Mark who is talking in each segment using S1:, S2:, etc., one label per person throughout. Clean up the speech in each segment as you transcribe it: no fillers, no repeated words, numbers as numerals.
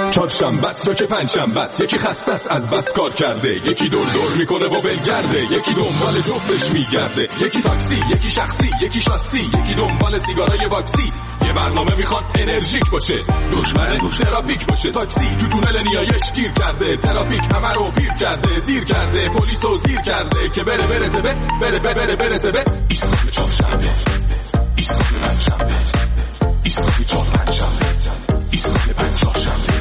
S1: چهارشنبه است یا که پنجشنبه است، یکی خسته است از بس کار کرده، یکی دور میکنه و ولگرده، یکی دنبال جفتش میگرده، یکی تاکسی، یکی شخصی، یکی شاسی، یکی دنبال سیگارای واکسی. یه برنامه میخواد انرژیک باشه، دشمن ترافیک باشه. تاکسی تو تونل نیایش گیر کرده، ترافیک همه رو پیر کرده، دیر کرده، پلیس رو زیر کرده که برسه به ایستگاه چهارشنبه، ایستگاه پنجشنبه، ایستگاه چهارشنبه، ایستگاه پنجشنبه.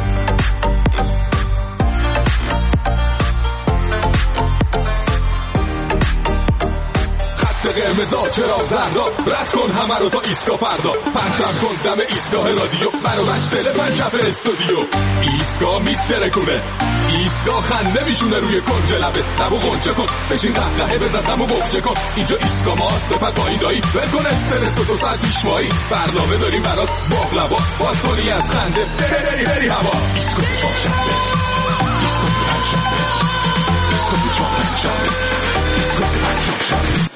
S1: قرمزا چرا زردا، رد کن همه رو تا ایستگاه فردا، پرتم کن دم ایستگاه رادیو، منو مشتله پنجف استودیو. ایستگاه میترکونه، ایستگاه خنده میشونه روی کنج لبه، لبو غنچه کن، بشین قهقهه بزن دمو بغچه کن. اینجا ایستگاه ماست بپر پایین دایی، ول کن استرس و 2 ساعت پیشوایی، برنامه داریم برات باقلوا، باز کنی از خنده بری هوا. ایستگاه چهارشنبه، ایستگاه پنجشنبه، ایستگاه چهارشنبه، ایستگاه پنجشنبه.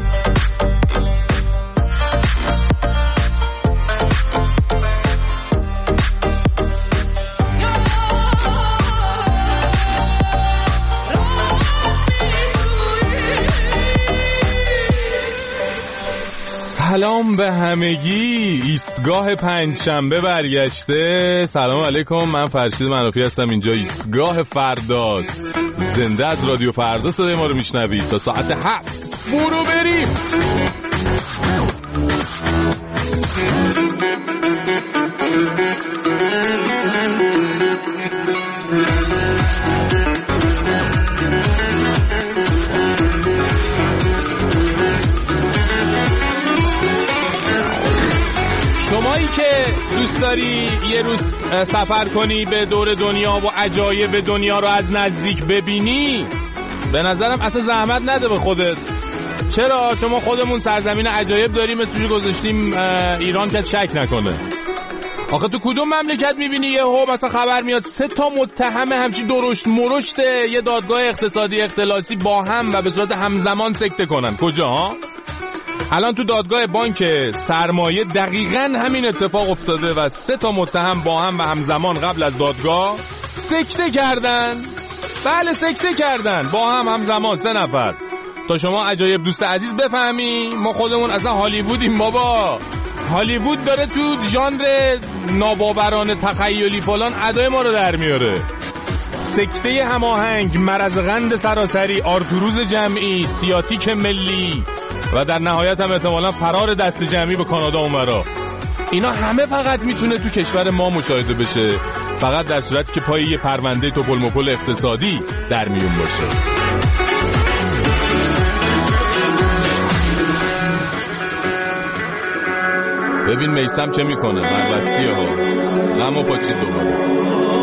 S2: سلام به همگی، ایستگاه پنجشنبه برگشته. سلام علیکم، من فرشید منافی هستم. اینجا ایستگاه فرداست، زنده از رادیو فردا صدای ما رو میشنوید تا ساعت 7. برو بریم. شمایی که دوست داری یه روز سفر کنی به دور دنیا و عجایب دنیا رو از نزدیک ببینی، به نظرم اصلا زحمت نده به خودت. چرا؟ چون ما خودمون سرزمین عجایب داریم، مثل گذاشتیم ایران که شک نکنه. آخه تو کدوم مملکت میبینی یهو مثلا خبر میاد 3 متهم همچین درشت مرشت یه دادگاه اقتصادی اختلاسی با هم و به صورت همزمان سکته کنن؟ کجا ها؟ الان تو دادگاه بانک سرمایه دقیقاً همین اتفاق افتاده و 3 متهم با هم و همزمان قبل از دادگاه سکته کردن. بله سکته کردن با هم همزمان 3 نفر. تا شما عجایب دوست عزیز بفهمی ما خودمون اصلا هالیوودیم بابا. هالیوود داره تو ژانر ناباورانه تخیلی فلان ادای ما رو در میاره. سکته هماهنگ، مرزغند سراسری، آرتوروز جمعی، سیاتیک ملی و در نهایت هم احتمالاً فرار دست جمعی به کانادا اونورا. اینا همه فقط میتونه تو کشور ما مشاهده بشه، فقط در صورتی که پای یه پرونده توپل مپل اقتصادی در میون باشه. ببین میثم چه میکنه، مربستیه ها، غم و پاچید دوباره.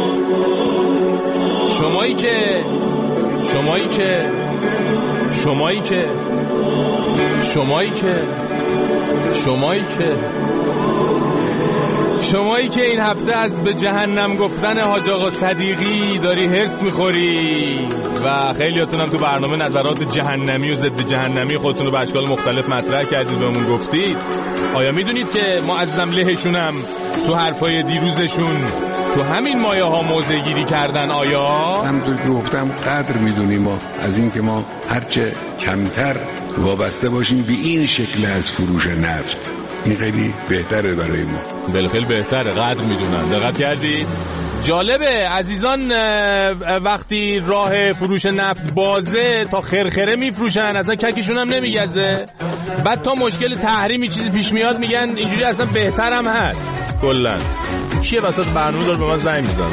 S2: شمایی که این هفته از به جهنم گفتن حاج آقا صدیقی داری هرس میخوری و خیلیاتون هم تو برنامه نظرات جهنمی و ضد جهنمی خودتون رو به اشکال مختلف مطرح کردید، بهمون گفتید. آیا میدونید که معظم لهشونم تو حرفای دیروزشون تو همین مایه ها موضع گیری کردن؟ آیا
S3: همونطور که گفتم قدر میدونیم ما از این که ما هرچه کمتر وابسته باشیم به این شکل از فروش نفت، این خیلی بهتره برای ما.
S2: خیلی بهتره، قدر میدونن. دقت کردید؟ جالبه عزیزان، وقتی راه فروش نفت بازه تا خرخره میفروشن، اصلا ککشون هم نمیگزه. بعد تا مشکل تحریمی چیزی پیش میاد میگن اینجوری اصلا بهترم هست. کلن کیه وسط برنامه داره به من زنگ میزنه؟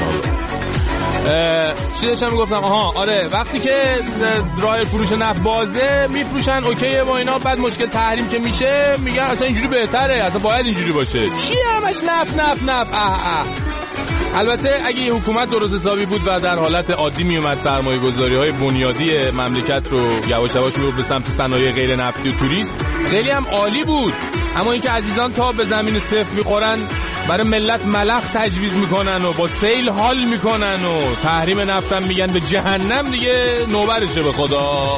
S2: چی داشتم میگفتم؟ آره، وقتی که راه فروش نفت بازه میفروشن اوکیه با اینا، بعد مشکل تحریم که میشه میگن اصلا اینجوری بهتره، اصلا باید اینجوری باشه. چیه همش نفت؟ البته اگه یه حکومت درست حسابی بود و در حالت عادی میومد سرمایه گذاری های بنیادی مملکت رو یواش یواش میبرد به سمت صنایع غیر نفتی و توریسم، خیلی هم عالی بود. اما اینکه عزیزان تا به زمین صفر میخورن برای ملت ملخ تجویز میکنن و با سیل حال میکنن و تحریم نفتم میگن به جهنم، دیگه نوبرشه به خدا.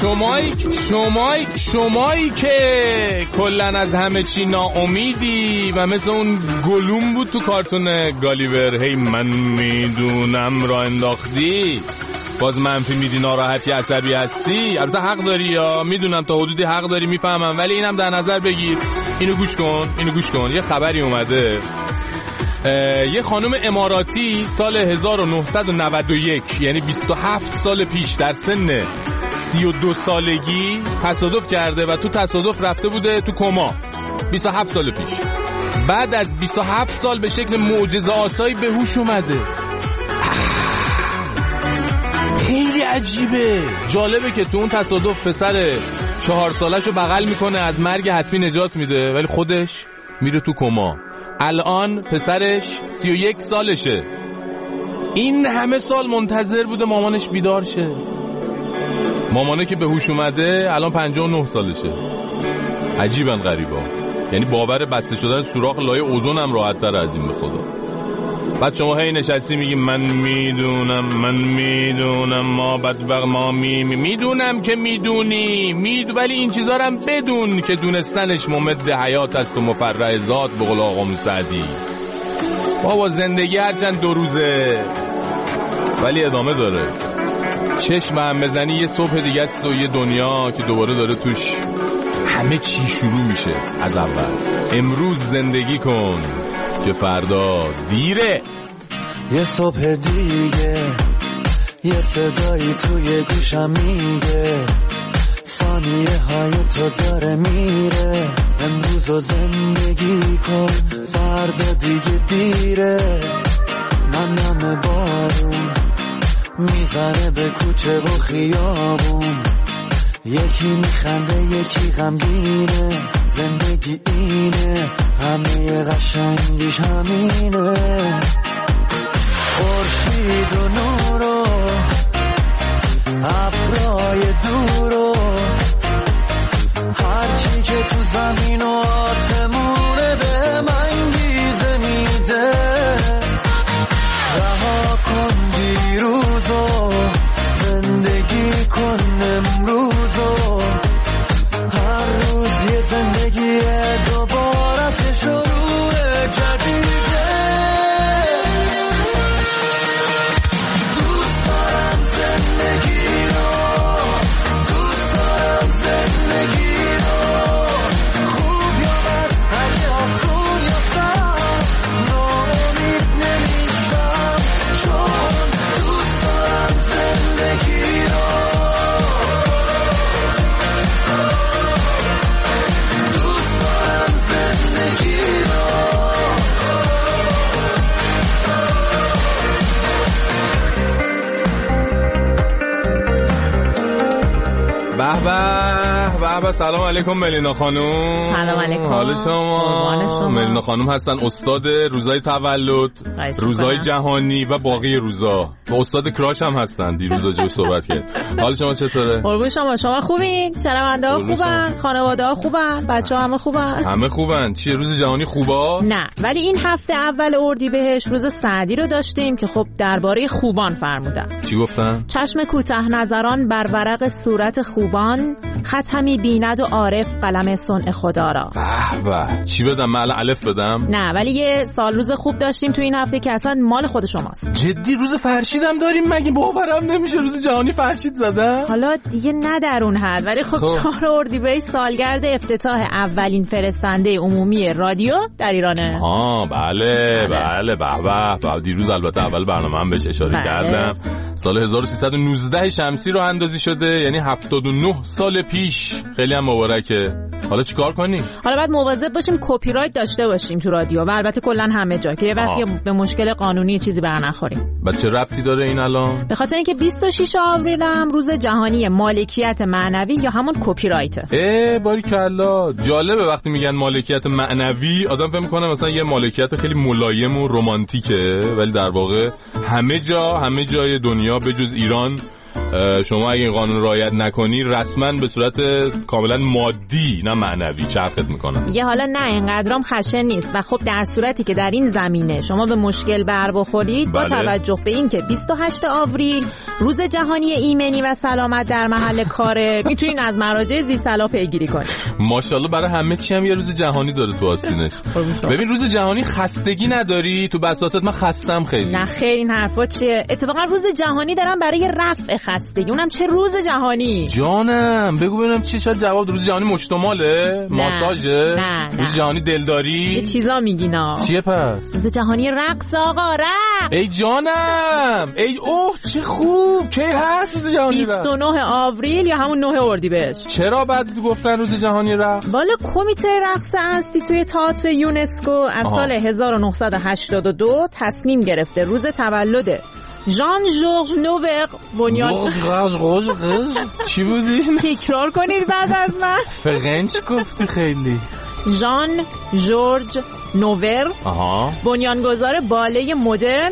S2: شمایی که کلن از همه چی ناامیدی و مثل اون گلوم بود تو کارتون گالیور، هی من میدونم را انداختی، باز منفی میدی، ناراحتی، عصبی هستی. البته حق داری، یا میدونم تا حدودی حق داری، میفهمم، ولی اینم در نظر بگیر. اینو گوش کن. یه خبری اومده، یه خانم اماراتی سال 1991 یعنی 27 سال پیش در سن 32 سالگی تصادف کرده و تو تصادف رفته بوده تو کما. 27 سال پیش، بعد از 27 سال به شکل معجزه آسایی به هوش اومده. خیلی عجیبه. جالبه که تو اون تصادف پسر 4 سالشو بغل میکنه، از مرگ حتمی نجات میده، ولی خودش میره تو کما. الان پسرش 31 سالشه. این همه سال منتظر بوده مامانش بیدار شه. مامانه که به هوش اومده الان 59 سالشه. عجیبن غریبا. یعنی باور بسته شدن سوراخ لایه اوزون هم راحت تر از این به خدا. بعد شما هی نشستی میگی من میدونم ما بدبخت ما میدونم که میدونی ولی این چیزا رو هم بدون که دونستنش ممد حیات است و مفرح ذات به قول آقا سعدی. بابا زندگی هرچند 2 روزه ولی ادامه داره. چشم هم بزنی یه صبح دیگه است و یه دنیا که دوباره داره توش همه چی شروع میشه از اول. امروز زندگی کن که فردا دیره.
S4: یه صبح دیگه یه صدایی توی گوشم میگه ثانیه های تو داره میره. امروز رو زندگی کن فردا دیگه دیره. نم بارون میزنه به کوچه و خیابون، یکی میخنده یکی غمگینه. زندگی اینه همه قشنگیش همینه. خورشید و نور و ابرای دور و هرچی که تو زمین و آسمونه به من انگیزه میده. رها کن دیروزو زندگی کن امروزو. هر روز یه زندگی دوباره شروع جدیده. دوست دارم زندگی رو، دوست دارم زندگی رو. خوب یا بد، اگه آسون یا سخت، ناامید نمیشم چون دوست دارم زندگی رو.
S2: به سلام علیکم ملینا خانوم.
S5: سلام علیکم.
S2: حال شما؟ ملینا خانوم هستن استاد روزای تولد، روزای جهانی و باقی روزا و استاد کراش هم هستن. دیروز راجع به صحبت کرد. حال شما چطوره؟
S5: قربون شما خوبین؟ شنونده‌ها خوبن؟ خانواده‌ها خوبن؟ بچه‌ها همه خوبن؟
S2: همه خوبن. چیه روز جهانی خوبا؟
S5: نه، ولی این هفته اول اردیبهشت روز سعدی رو داشتیم که خب درباره خوبان فرمودن.
S2: چی گفتن؟
S5: چشم کوته نظران بر ورق صورت خوبان، خط همی بیند و عارف قلم صنع خدا را.
S2: به چی بدم؟ من الف بدم؟
S5: نه، ولی یه سال روز خوب داشتیم تو این هفته که اصلا مال خود شماست.
S2: جدی روز فرشیدم داریم؟ مگه باورم نمیشه روز جهانی فرشید زدن؟
S5: حالا دیگه نه در اون حد، ولی خب 4 اردیبهشت سالگرد افتتاح اولین فرستنده عمومی رادیو در ایرانه.
S2: بله به دیروز البته اول برنامه هم بهش اشاره کردم. سال 1319 شمسی رو اندازی شده، یعنی 79 سال پیش. خیلی هم مبارکه. حالا چیکار کنیم؟
S5: حالا باید مواظب باشیم کپی رایت داشته باشیم تو رادیو و البته کلا همه جا که یه وقتی به مشکل قانونی چیزی برنخوریم.
S2: بعد چه ربطی داره این الان؟
S5: به خاطر اینکه 26 آوریل هم روز جهانی مالکیت معنوی یا همون کپی رایته.
S2: باریکلا. جالبه وقتی میگن مالکیت معنوی آدم فکر میکنه مثلا یه مالکیت خیلی ملایم و رمانتیکه، ولی در واقع همه جای دنیا به جز ایران شما اگه این قانون رعایت نکنی رسما به صورت کاملا مادی نه معنوی چرخت میکنن.
S5: یه حالا نه اینقدرام خشن نیست و خب در صورتی که در این زمینه شما به مشکل بر بخورید با توجه به این که 28 آوریل روز جهانی ایمنی و سلامت در محل کاره میتونین از مراجع زیرسلا پیگیری کنید.
S2: ماشاءالله برای همه چی هم یه روز جهانی داره تو آستینش. ببین روز جهانی خستگی نداری تو بساطت؟ من خستم خیلی.
S5: نه خیر این حرفا چیه؟ اتفاقا روز جهانی دارم برای رفع خستگی. اونم چه روز جهانی؟
S2: جانم بگو ببینم چی شد جواب. روز جهانی مشتماله؟ ماساژه؟
S5: نه.
S2: روز جهانی دلداری؟
S5: یه چیزا میگینا.
S2: چیه پس؟
S5: روز جهانی رقص آقا رقص.
S2: ای جانم ای اوه چه خوب. کی هست روز جهانی رقص؟
S5: 29 آوریل یا همون 9 اردیبهشت.
S2: چرا بعد گفتن روز جهانی رقص؟
S5: والا کمیته رقص هستی توی تئاتر یونسکو از سال 1982 تصمیم گرفته روز تولد ژان ژورژ نوور بنیان
S2: چی بودی؟
S5: تکرار کنید بعد از من.
S2: فرنچ گفتی خیلی.
S5: ژان ژورژ نوور بنیانگذار باله مدرن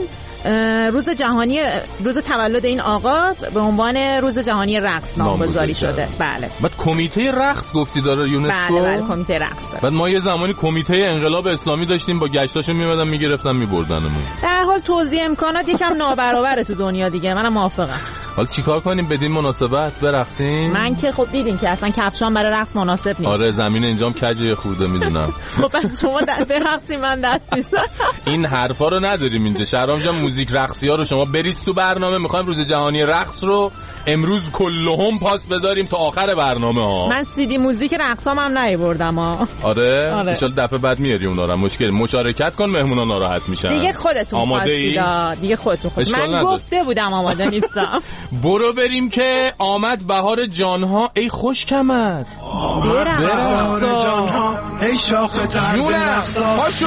S5: روز تولد این آقا به عنوان روز جهانی رقص نامگذاری شده. بله.
S2: بعد کمیته رقص گفتی داره یونسکو؟
S5: بله کمیته رقص داره.
S2: بعد ما یه زمانی کمیته انقلاب اسلامی داشتیم با گشتاشو میمدن میگرفتن میبردنمون.
S5: در حال توزیع امکانات یکم نابرابره تو دنیا دیگه. منم موافقم.
S2: حالا چیکار کنیم بدین مناسبت برقصیم؟
S5: من که خب دیدین که اصلا کفشام برای رقص مناسب نیست.
S2: آره زمین اینجام کجه خورده میدونم.
S5: خب پس شما برقصیم من دست نیستم.
S2: این حرفا رو نداریم اینجا. شهرام جان موزیک رقصی‌ها رو شما بریز تو برنامه. میخوایم روز جهانی رقص رو امروز کلهم پاس بداریم تا آخر برنامه ها.
S5: من CD موزیک رقصام هم نیاوردم ها.
S2: آره ان شاء الله دفعه بعد میاری اونا رو. مشکل مشارکت کن مهمونا ناراحت میشن.
S5: دیگه خودتون
S2: آماده
S5: دیگه خودتون من گفته بودم آماده نیستم.
S2: برو بریم که آمد بهار جانها ای خوش کمد.
S4: بهار جانها ای شاخ تر برقصا.
S2: پاشو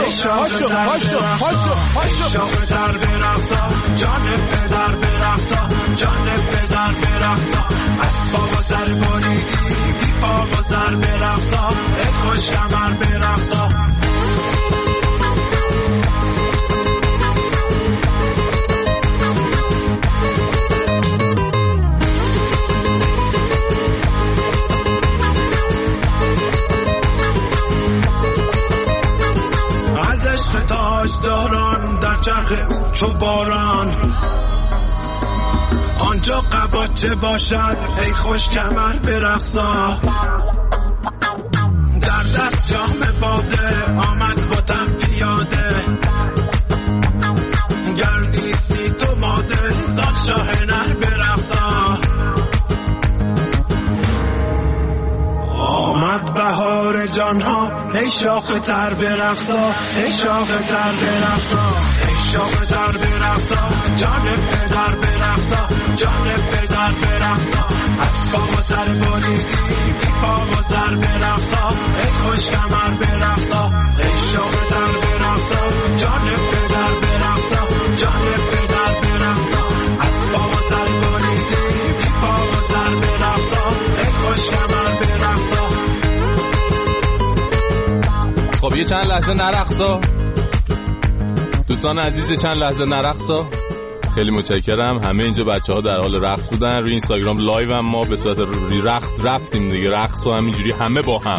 S4: شاخ تر برقصا جان پدر برقصا جان پدر برقصا از پا و سر بریدی بی پا و سر برقصا ای خوش کمر برقصا. از عشق تاج داران در چرخ او چو باران آنجا قباچه باشد ای خوش کمر برقصا. در دست جام باده آمد با تن پیاده گر نیستی تو ماده سال شاه نر برقصا. آمد بهار جانها ای شاخ تر برقصا ای شاخ تر برقصا ای شاخ تر برقصا جان پدر برقصا جان پدر برقصا از پا و سر بریدی بی پا و سر برقصا ای خوش کمر برقصا ای شاخ تر برقصا جان پدر برقصا جان پدر برقصا از پا و سر بریدی بی پا و سر برقصا ای خوش کمر برقصا.
S2: خب یه چند لحظه نرقصا دوستان عزیز، چند لحظه نرقصا. خیلی متشکرم. همه اینجا بچه‌ها در حال رقص بودن. روی اینستاگرام لایو هم ما به صورت رفتیم دیگه رقص و همینجوری همه با هم.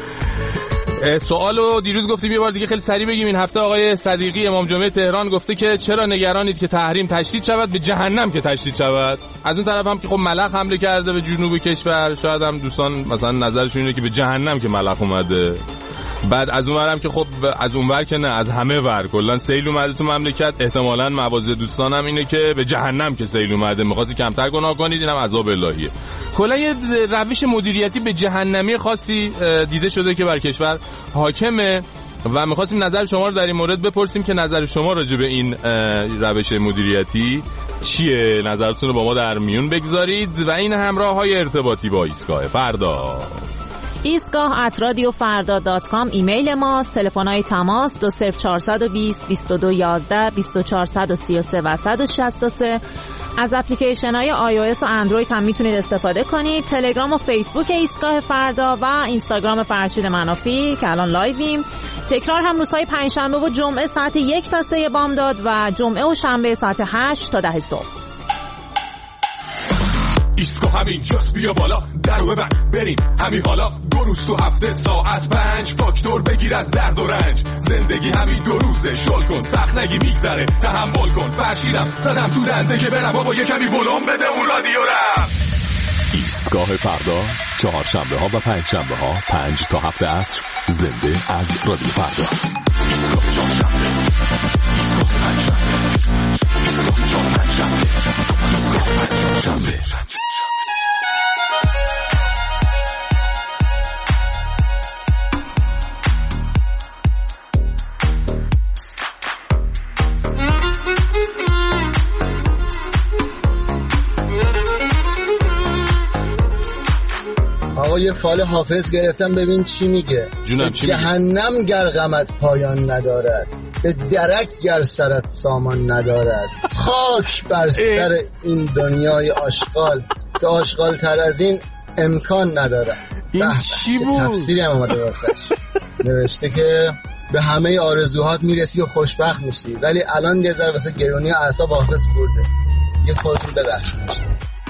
S2: سوالو دیروز گفتیم یه بار دیگه خیلی سریع بگیم. این هفته آقای صدیقی امام جمعه تهران گفته که چرا نگرانید که تحریم تشدید شود به جهنم که تشدید شود. از اون طرف هم که خب ملخ حمله کرده به جنوب کشور، شاید هم دوستان مثلا نظرشون اینه که به جهنم که ملخ اومده. بعد از اونورم که خب از اونور که نه، از همه ور کلا سیل اومده تو مملکت. احتمالاً مواضع دوستانم اینه که به جهنم که سیل اومده می‌خواستی کمتر گناه کنید، اینم عذاب الهیه. کلا یه روش مدیریتی به جهنمی خاصی دیده شده که بر کشور حاکمه و می‌خواستیم نظر شما رو در این مورد بپرسیم که نظر شما راجع به این روش مدیریتی چیه؟ نظرتون رو با ما در میون بگذارید و این همراه‌های ارتباطی با ایستگاه فردا.
S5: ایستگاه@radiofarda.com ایمیل ماست. تلفن‌های تماس 20420 2211 2433 و 163. از اپلیکیشن‌های iOS و اندروید هم میتونید استفاده کنید. تلگرام و فیسبوک ایستگاه فردا و اینستاگرام فرشید منافی که الان لایویم. تکرار هم روزهای پنجشنبه و جمعه ساعت 1 تا 3 بامداد و جمعه و شنبه ساعت 8 تا 10 صبح.
S1: ایستگاه همین جاست بیا بالا درو ببند بریم همین حالا 2 روز تو هفته ساعت 5 فاکتور بگیر از درد و رنج زندگی همین 2 روزه شل کن سخت نگی میگذره تحمل کن فرشیدم زدم تو دنده که برم بابا یه کمی ولوم بده اون رادیو رم
S6: ایستگاه فردا چهارشنبه ها و پنجشنبه ها 5 تا 7 عصر زنده از رادیو فردا. ایستگاه چهارشنبه ایستگاه پنجشنبه ایستگاه چهارشنبه ایستگاه پنجشنبه.
S7: آقا یه فال حافظ گرفتم ببین چی میگه. جهنم گر غمت پایان ندارد به درک گر سرت سامان ندارد خاک بر سر این دنیای آشغال که آشغال تر از این امکان ندارد.
S2: این چی بود؟
S7: تفسیری هم اومده واسش نوشته که به همه آرزوهات میرسی و خوشبخت میشی ولی الان یه ذره واسه گرونی و اعصاب حافظ برده یه خودتون ببخشید.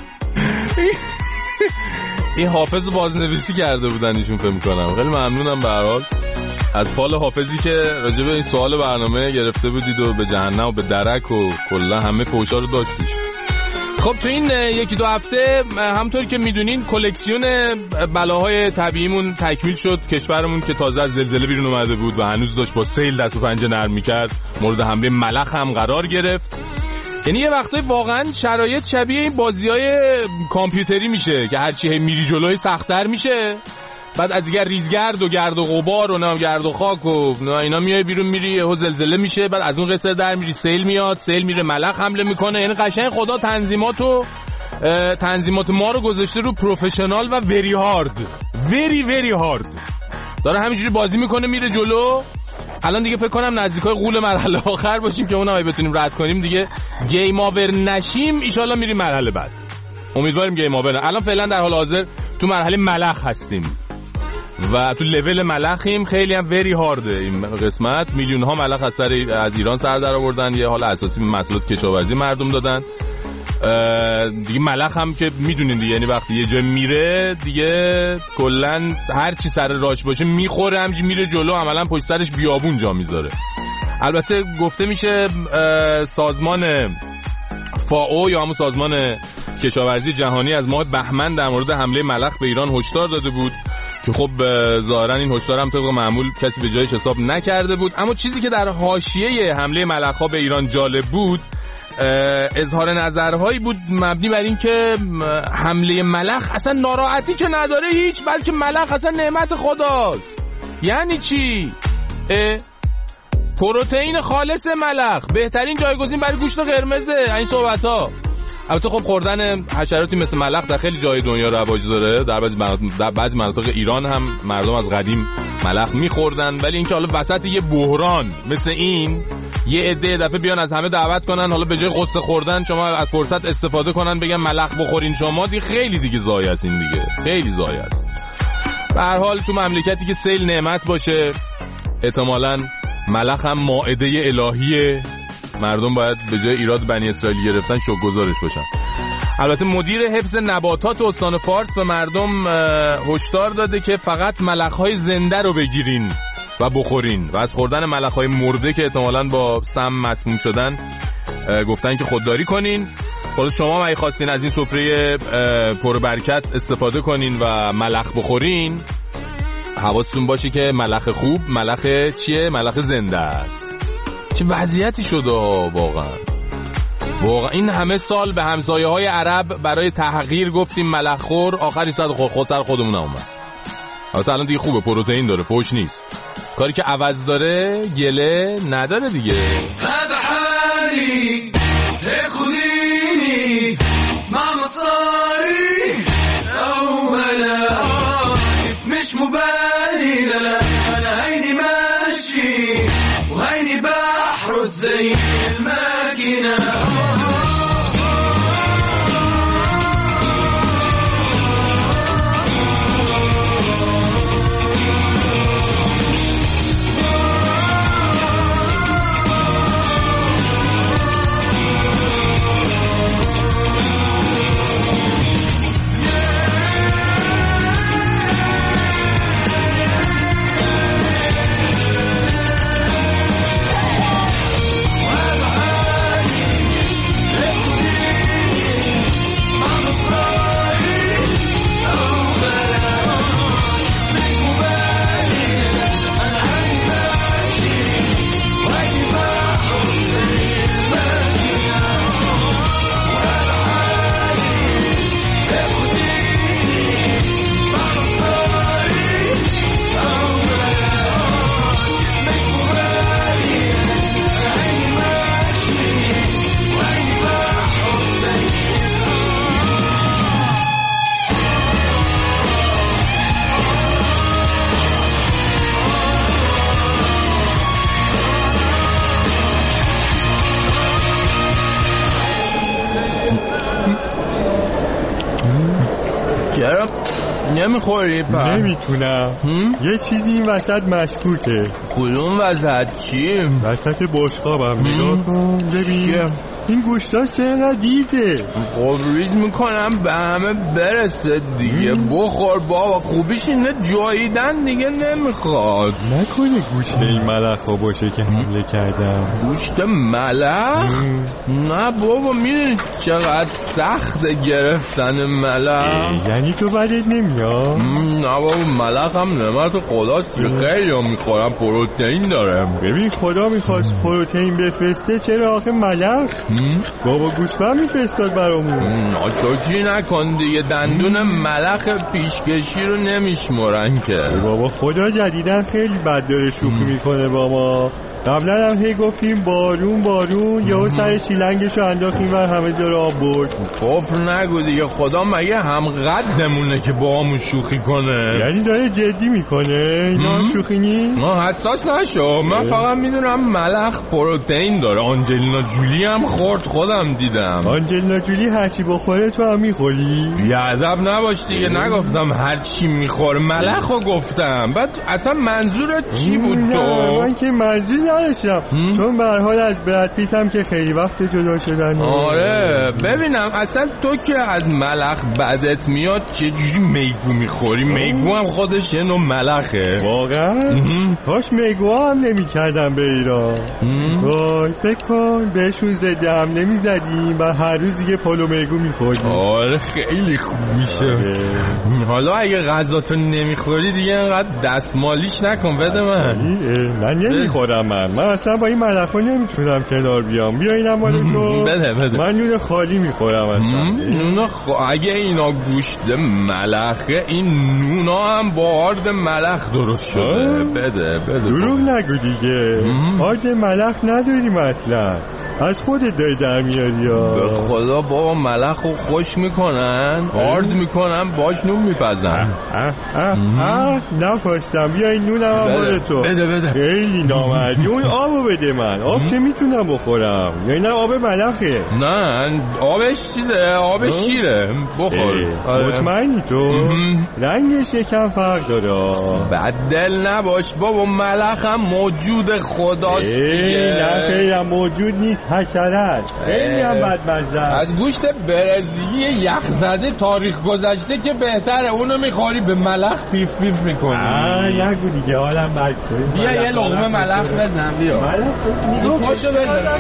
S2: این حافظ بازنویسی کرده بودن ایشون فکر می‌کنم. خیلی ممنونم به هر حال از فال حافظی که راجع به این سوال برنامه گرفته بودید و به جهنم و به درک و کلا همه فوشا رو داشتید. خب تو این 1-2 هفته همونطور که میدونین کلکسیون بلاهای طبیعیمون تکمیل شد. کشورمون که تازه از زلزله بیرون اومده بود و هنوز داشت با سیل دست و پنجه نرم می‌کرد مورد حمله ملخ هم قرار گرفت. یعنی یه وقتایی واقعا شرایط شبیه این بازی‌های کامپیوتری میشه که هرچی میری جلوی سخت‌تر میشه. بعد از دیگه ریزگرد و گرد و غبار و گرد و خاک و اینا میای بیرون میری یهو زلزله میشه. بعد از اون قصه در میری سیل میاد سیل میره ملخ حمله میکنه. یعنی قشنگ خدا تنظیمات ما رو گذاشته رو پروفشنال و وری هارد وری هارد داره همینجوری بازی میکنه میره جلو. الان دیگه فکر کنم نزدیکای غول مرحله آخر باشیم که اونم بتونیم رد کنیم دیگه گیم آور نشیم. ان شاءالله میریم مرحله بعد. امیدواریم گیم آور. الان فعلا در حال حاضر تو مرحله ملخ هستیم و تو لول ملخیم. خیلی هم وری هارده این قسمت. میلیون ها ملخ از ایران سر در آوردن. یه حال اساسی به محصولات کشاورزی مردم دادن دیگه. ملخ هم که میدونین دیگه یعنی وقتی یه جای میره دیگه کلن هر چی سر راش باشه میخوره همینجوری میره جلو عملا پشت سرش بیابون جا میذاره. البته گفته میشه سازمان فاو یا همون سازمان کشاورزی جهانی از ماه بهمن در مورد حمله ملخ به ایران هشدار داده بود که خب ظاهرا این هشدار هم طبق معمول کسی به جایش حساب نکرده بود. اما چیزی که در حاشیه حمله ملخ‌ها به ایران جالب بود اظهار نظرهایی بود مبنی بر این که حمله ملخ اصلا ناراحتی که نداره هیچ، بلکه ملخ اصلا نعمت خداست. یعنی چی؟ پروتئین خالص ملخ بهترین جایگزین برای گوشت قرمزه. این صحبت ها. البته خب خوردن حشراتی مثل ملخ در خیلی جای دنیا رواج داره. در بعضی مناطق ایران هم مردم از قدیم ملخ میخوردن، ولی اینکه حالا وسط یه بحران مثل این یه عده دفعه بیان از همه دعوت کنن حالا به جای قصه خوردن شما از فرصت استفاده کنن بگن ملخ بخورین شما، دیگه خیلی دیگه ضایع است. این دیگه خیلی ضایع است. به هر حال تو مملکتی که سیل نعمت باشه احتمالاً ملخ هم مائده الهیه. مردم باید به جای ایراد بنی اسرائیل گرفتن شکرگزارش باشن. البته مدیر حفظ نباتات استان فارس به مردم هشدار داده که فقط ملخ‌های زنده رو بگیرین و بخورین و از خوردن ملخ‌های مرده که احتمالاً با سم مسموم شدن گفتن که خودداری کنین. خود شما اگه خواستین از این سفره پربرکت استفاده کنین و ملخ بخورین حواستون باشه که ملخ خوب ملخ چیه؟ ملخ زنده است. چه وضعیتی شده واقعا این همه سال به همسایه های عرب برای تحقیر گفتیم ملخ خور، آخری سر خود سر خودمون اومد. الان دیگه خوبه، پروتئین داره، فوش نیست. کاری که عوض داره گله نداره دیگه.
S4: هذا حالي خذيني مع مصاري أولا مش مبالي لا أنا عيني ماشي وعيني بحر زي الماكينة.
S2: چرا نمیخوری؟
S8: نمیتونم. یه چیزی این وسط مشکوکه.
S2: کدوم وسط؟ چی؟
S8: وسط بشقابم. نگاه کن ببین این گوشتاش چقدر دیزه.
S2: خب ریز میکنم به همه برسه دیگه. بخور بابا، خوبیش اینه جاییدن دیگه نمیخواد.
S8: نکنه گوشت این ملخ ها باشه که حمله کردم.
S2: گوشت ملخ؟ نه بابا، میدونی چقدر سخته گرفتن ملخ؟
S8: یعنی تو بدت نمیاد؟
S2: نه بابا، ملخ هم نعمت خداست که خیلی هم میخورم، پروتئین داره.
S8: ببین خدا میخواست پروتئین بفرسته، چرا آخه ملخ؟ بابا گوسفند میفرستاد برامون.
S2: ناشکری نکن دیگه، دندون ملخ پیشکشی رو نمیشمرن که.
S8: بابا خدا جدیدن خیلی بد داره شوخی میکنه با ما. قبلا هم هی گفتیم بارون یهو سر شیلنگشو انداختیم ور همه جا رو آب برد.
S2: کفر نگو دیگه، خدا مگه هم قدمونه که با همون شوخی کنه؟
S8: یعنی داره جدی میکنه؟ اینا شوخی نیست؟
S2: حساس نشو، من فقط میدونم ملخ پروتئین داره. آنجلینا جولی هم خورد، خودم دیدم.
S8: آنجلینا جولی هرچی بخوره تو هم میخوری؟
S2: بیادب نباش دیگه، نگفتم هرچی میخوره، ملخو گفتم. بعد اصلا منظورت چی بود تو؟
S8: من که منظور نداشتم، چون به هر حال از براد پیت هم که خیلی وقت جدا شدن.
S2: آره ببینم اصلا تو که از ملخ بدت میاد چه جوری میگو میخوری؟ میگو هم خودش یه نوع ملخه.
S8: واقعا؟ کاش میگو هم نمیکردم به ایران. وای فکر کن بهشون ضد حمله میزدیم و هر روز دیگه پلو میگو میخوردیم.
S2: آره خیلی خوب میشه. حالا اگه غذاتو نمیخوری دیگه انقدر دستمالیش نکن، بده من.
S8: من نمیخورم. من اصلا با این ملخا نمیتونم کنار بیام. بیا اینم مال تو.
S2: بده.
S8: من نون خالی میخورم اصلا.
S2: اگه اینا گوشت ملخه، این نونا هم با آرد ملخ درست شده. بده.
S8: دروغ نگو دیگه. آرد ملخ نداریم اصلا. از خودت داری در میاری ها.
S2: به خدا بابا ملخ رو خوش میکنن، آرد میکنن، باش نون میپزن.
S8: نپاشتم. بیا این نونم هم مال تو.
S2: بده.
S8: خیلی نامردی. اون آبو بده من. آب که میتونم بخورم. یا اینم آب ملخه؟
S2: نه آبش چیزه، آب شیره. بخور.
S8: مطمئنی تو؟ رنگش یکم فرق داره.
S2: بد دل نباش بابا، ملخ هم موجود خداست دیگه.
S8: نه خیلی هم موجود نیست، حشرت. خیلی هم بدمزه.
S2: از گوشت برزیلی یخ زده تاریخ گذشته که بهتره، اونو میخوری به ملخ پیف میکنی.
S8: یکو دیگه حالم بد شد.
S2: بیا یه لقمه ملخ بزن. بیا ملخ پاشو بزن.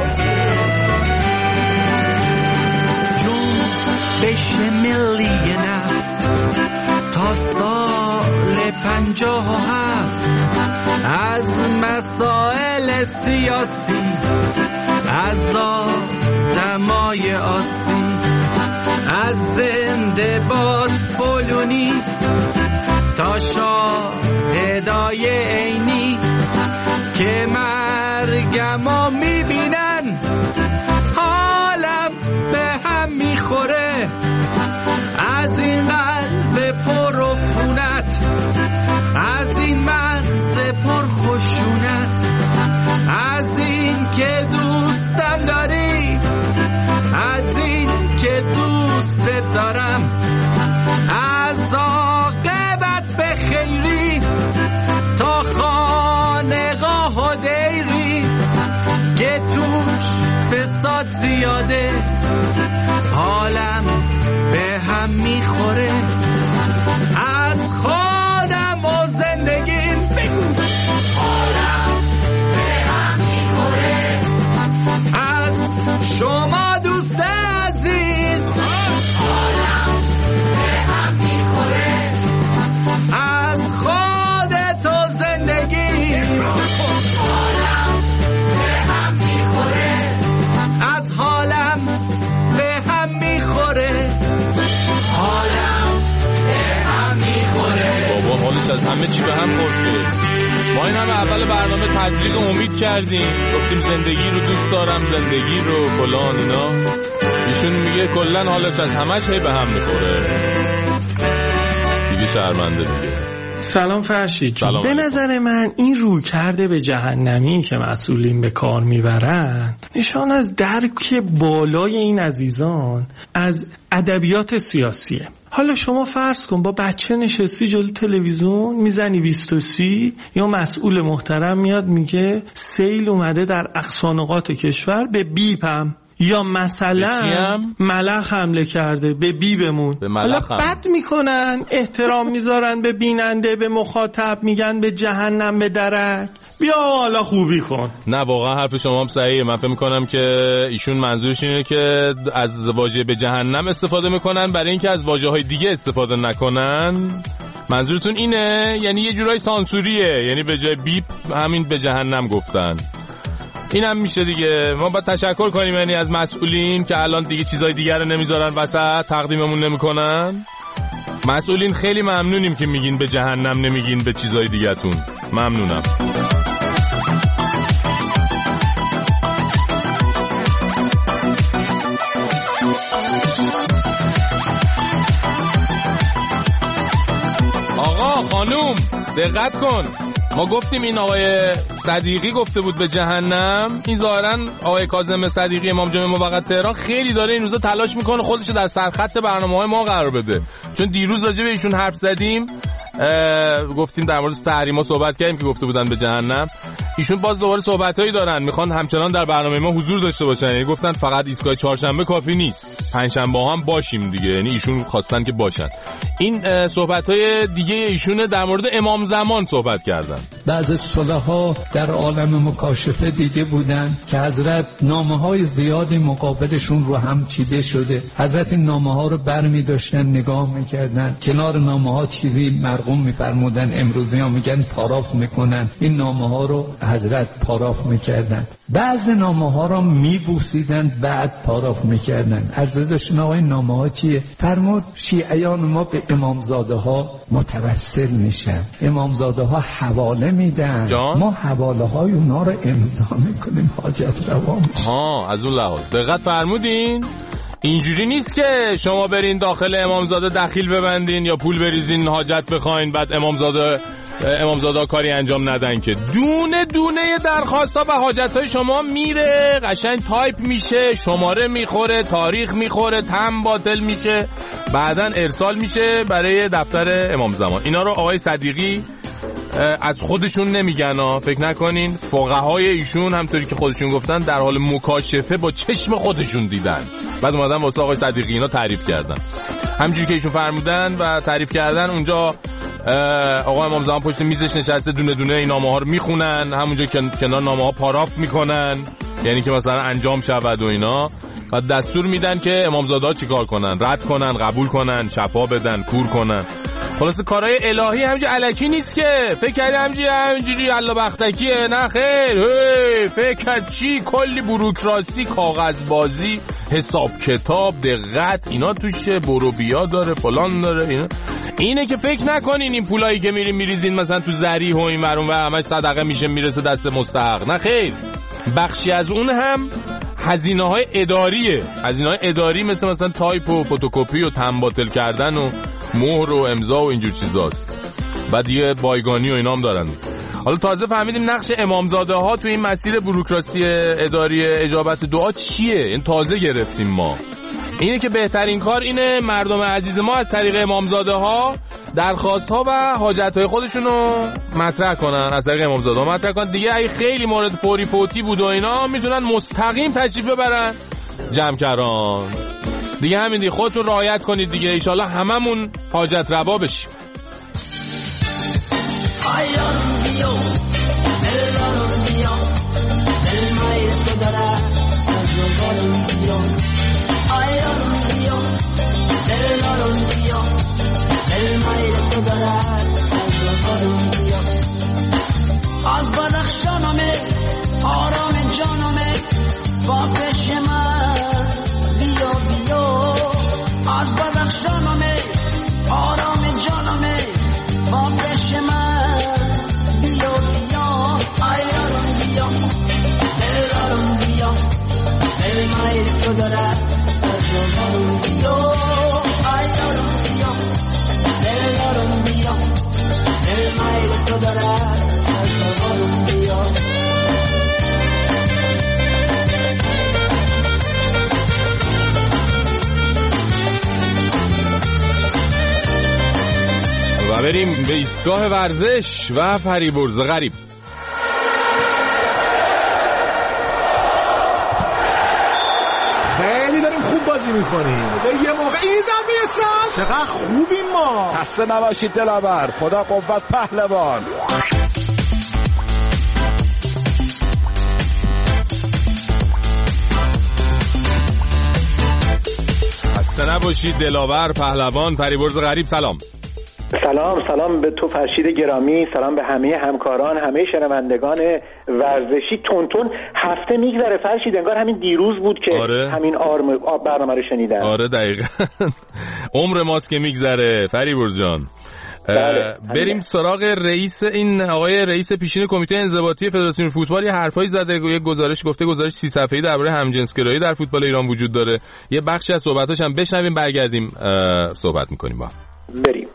S9: جنبش ملی نفت تا سال 57 از مسائل سیاسی، از آدمای آسی، از زنده باد فلونی تا شاهدای عینی که مرگمو میبینن، حالم به هم میخوره از این قلب پر عفونت، از این مغز پر خشونت، از این که دوستم داری، از این که دوست دارم، از عاقبت به خیری تا خانقاه و دیری که توش فساد زیاده، حالم به هم میخوره از خودم و زندگیم. بگو حالم به هم میخوره از شما دوست عزیز، حالم به هم میخوره از خودت و زندگیم، حالم به هم میخوره از حالم به هم میخوره، حالم به هم میخوره.
S2: بابا حالش از همه چی به هم خورده. ما این همه اول برنامه تزریق امید کردیم، گفتیم زندگی رو دوست دارم، زندگی رو فلان اینا. ایشون میگه کلن حالش از همش هی به هم میخوره. دیگه شرمنده دیگه.
S10: سلام فرشید. به نظر من این رویکرد به جهنمی که مسئولین به کار میبرن نشان از درک بالای این عزیزان از ادبیات سیاسیه. حالا شما فرض کن با بچه نشستی جلوی تلویزیون میزنی 20 یا مسئول محترم میاد میگه سیل اومده در اقصا نقاط کشور به بیپم، یا مثلا ملخ حمله کرده به بیبمون. حالا بد میکنن، احترام میذارن به بیننده، به مخاطب، میگن به جهنم به درک. بیا حالا خوبی کن.
S2: نه واقعا حرف شما هم صحیحه. من فکر میکنم که ایشون منظورش اینه که از واژه به جهنم استفاده میکنن برای اینکه از واژه‌های دیگه استفاده نکنن. منظورتون اینه؟ یعنی یه جورای سانسوریه، یعنی به جای بیپ همین به جهنم گفتن. این هم میشه دیگه. ما باید تشکر کنیم یعنی از مسئولین که الان دیگه چیزای دیگر رو نمیذارن وسط، تقدیممون نمیکنن. مسئولین خیلی ممنونیم که میگین به جهنم، نمیگین به چیزای دیگه‌تون. ممنونم. آقا خانوم دقت کن، ما گفتیم این آقای صدیقی گفته بود به جهنم. این ظاهرا آقای کاظم صدیقی امام جمعه موقت تهران خیلی داره این روزا تلاش میکنه خودشو در سرخط برنامه‌های ما قرار بده، چون دیروز راجع به ایشون حرف زدیم، گفتیم در مورد تحریما صحبت کردیم که گفته بودن به جهنم. ایشون باز دوباره صحبتایی دارن، میخوان همچنان در برنامه ما حضور داشته باشن. یعنی گفتن فقط ایستگاه چهارشنبه کافی نیست، پنجشنبه هم باشیم دیگه. یعنی ایشون خواستن که باشن. این صحبتای دیگه ایشون در مورد امام زمان صحبت کردن.
S11: بعضی صلحا در عالم مکاشفه دیده بودن که حضرت نامه‌های زیادی مقابلشون رو هم چیده شده. حضرت این نامه‌ها رو برمی داشتن نگاه می‌کردن، کنار نامه‌ها چیزی مرقوم می‌فرمودن، امروزی‌ها میگن پاراف می‌کنن. این نامه‌ها رو حضرت پاراف می‌کردن. بعضی نامه‌ها رو می‌بوسیدن بعد پاراف می‌کردن. عرض داشتن آقا این نامه‌ها چیه؟ فرمود شیعیان ما به امامزاده‌ها متوسل میشن، امامزاده‌ها حواله میدن، ما حواله های اونا رو امضا میکنیم، حاجت روا میشه.
S2: از اون لحاظ دقت فرمودین. اینجوری نیست که شما برین داخل امامزاده دخیل ببندین یا پول بریزین حاجت بخواین بعد امامزاده کاری انجام ندن، که دونه دونه درخواست‌ها و حاجت‌های شما میره قشنگ تایپ میشه، شماره میخوره، تاریخ میخوره، تم باطل میشه، بعدن ارسال میشه برای دفتر امام زمان. اینا رو آقای صدیقی از خودشون نمیگن فکر نکنین. فقهای ایشون همطوری که خودشون گفتن در حال مکاشفه با چشم خودشون دیدن، بعد اومدن واسه آقای صدیقی اینا تعریف کردن. همونجوری که ایشون فرمودن و تعریف کردن، اونجا آقا امام زمان پشت میزش نشسته دونه دونه این نامه‌ها رو میخونن، همونجا کنار نامه‌ها پاراف میکنن، یعنی که مثلا انجام شود و اینا، و دستور میدن که امامزاده‌ها چیکار کنن، رد کنن، قبول کنن، شفا بدن، کور کنن. خلاص کارهای الهی همینجوری الکی نیست که فکر کردی همینجوری الله بختکیه. نه خیر، فکر چی؟ کلی بوروکراسی، کاغذبازی، حساب کتاب، دقت اینا توشه، برو بیا داره، فلان داره. اینا اینه که فکر نکنین این پولایی که میریزین مثلا تو ذریح و این ورون و همش صدقه میشه میرسه دست مستحق. نه خیر، بخشی از اون هم هزینه‌های اداریه. هزینه‌های اداری مثلا تایپ و فتوکپی و تم باطل کردن و مهر و امضا و اینجور چیزاست. بعد یه بایگانی و اینام دارن. حالا تازه فهمیدیم نقش امامزاده ها تو این مسیر بوروکراسی اداری اجابت دعا چیه. این تازه گرفتیم ما. اینه که بهترین کار اینه مردم عزیز ما از طریق امامزاده ها درخواست ها و حاجت های خودشونو مطرح کنن، از طریق امامزاده ها مطرح کنن دیگه. اگه خیلی مورد فوری فوتی بود و اینا میتونن مستقیم تشریف ببرن جمکران دیگه. همین دیگه خودتون رعایت کنید دیگه، ان شاءالله هممون حاجت روا بشیم.
S4: از بدخشانمه آرام جانمه با پیش من بیا بیا. از بدخشانمه آرام جانمه با پیش من بیا بیا. ایارم بیا دلارم بیا دل مایل تو دارد سرجوارم بیا. ایارم بیا دلارم بیا دل
S2: بریم به ایستگاه ورزش و فریبرز غریب.
S12: خیلی داریم خوب بازی میکنیم. یه موقع این زمین چقدر خوبیم ما.
S13: خسته نباشید دلاور. خدا قوت پهلوان.
S2: خسته نباشید دلاور پهلوان. فریبرز غریب سلام.
S14: سلام به تو فرشید گرامی، سلام به همه همکاران، همه شنوندگان ورزشی. تونتون هفته میگذره فرشید، انگار همین دیروز بود که همین برنامه رو شنیدم.
S2: آره دقیقاً عمر ماست که میگذره فریبرز جان. بریم سراغ آقای رئیس پیشین کمیته انضباطی فدراسیون فوتبال. یه حرفایی زده، یه گزارش گفته، گزارش 30 صفحه‌ای درباره همجنسگرایی در فوتبال ایران وجود داره. یه بخشی از صحبتاش هم بشنویم، برگردیم صحبت می‌کنیم با.
S14: بریم.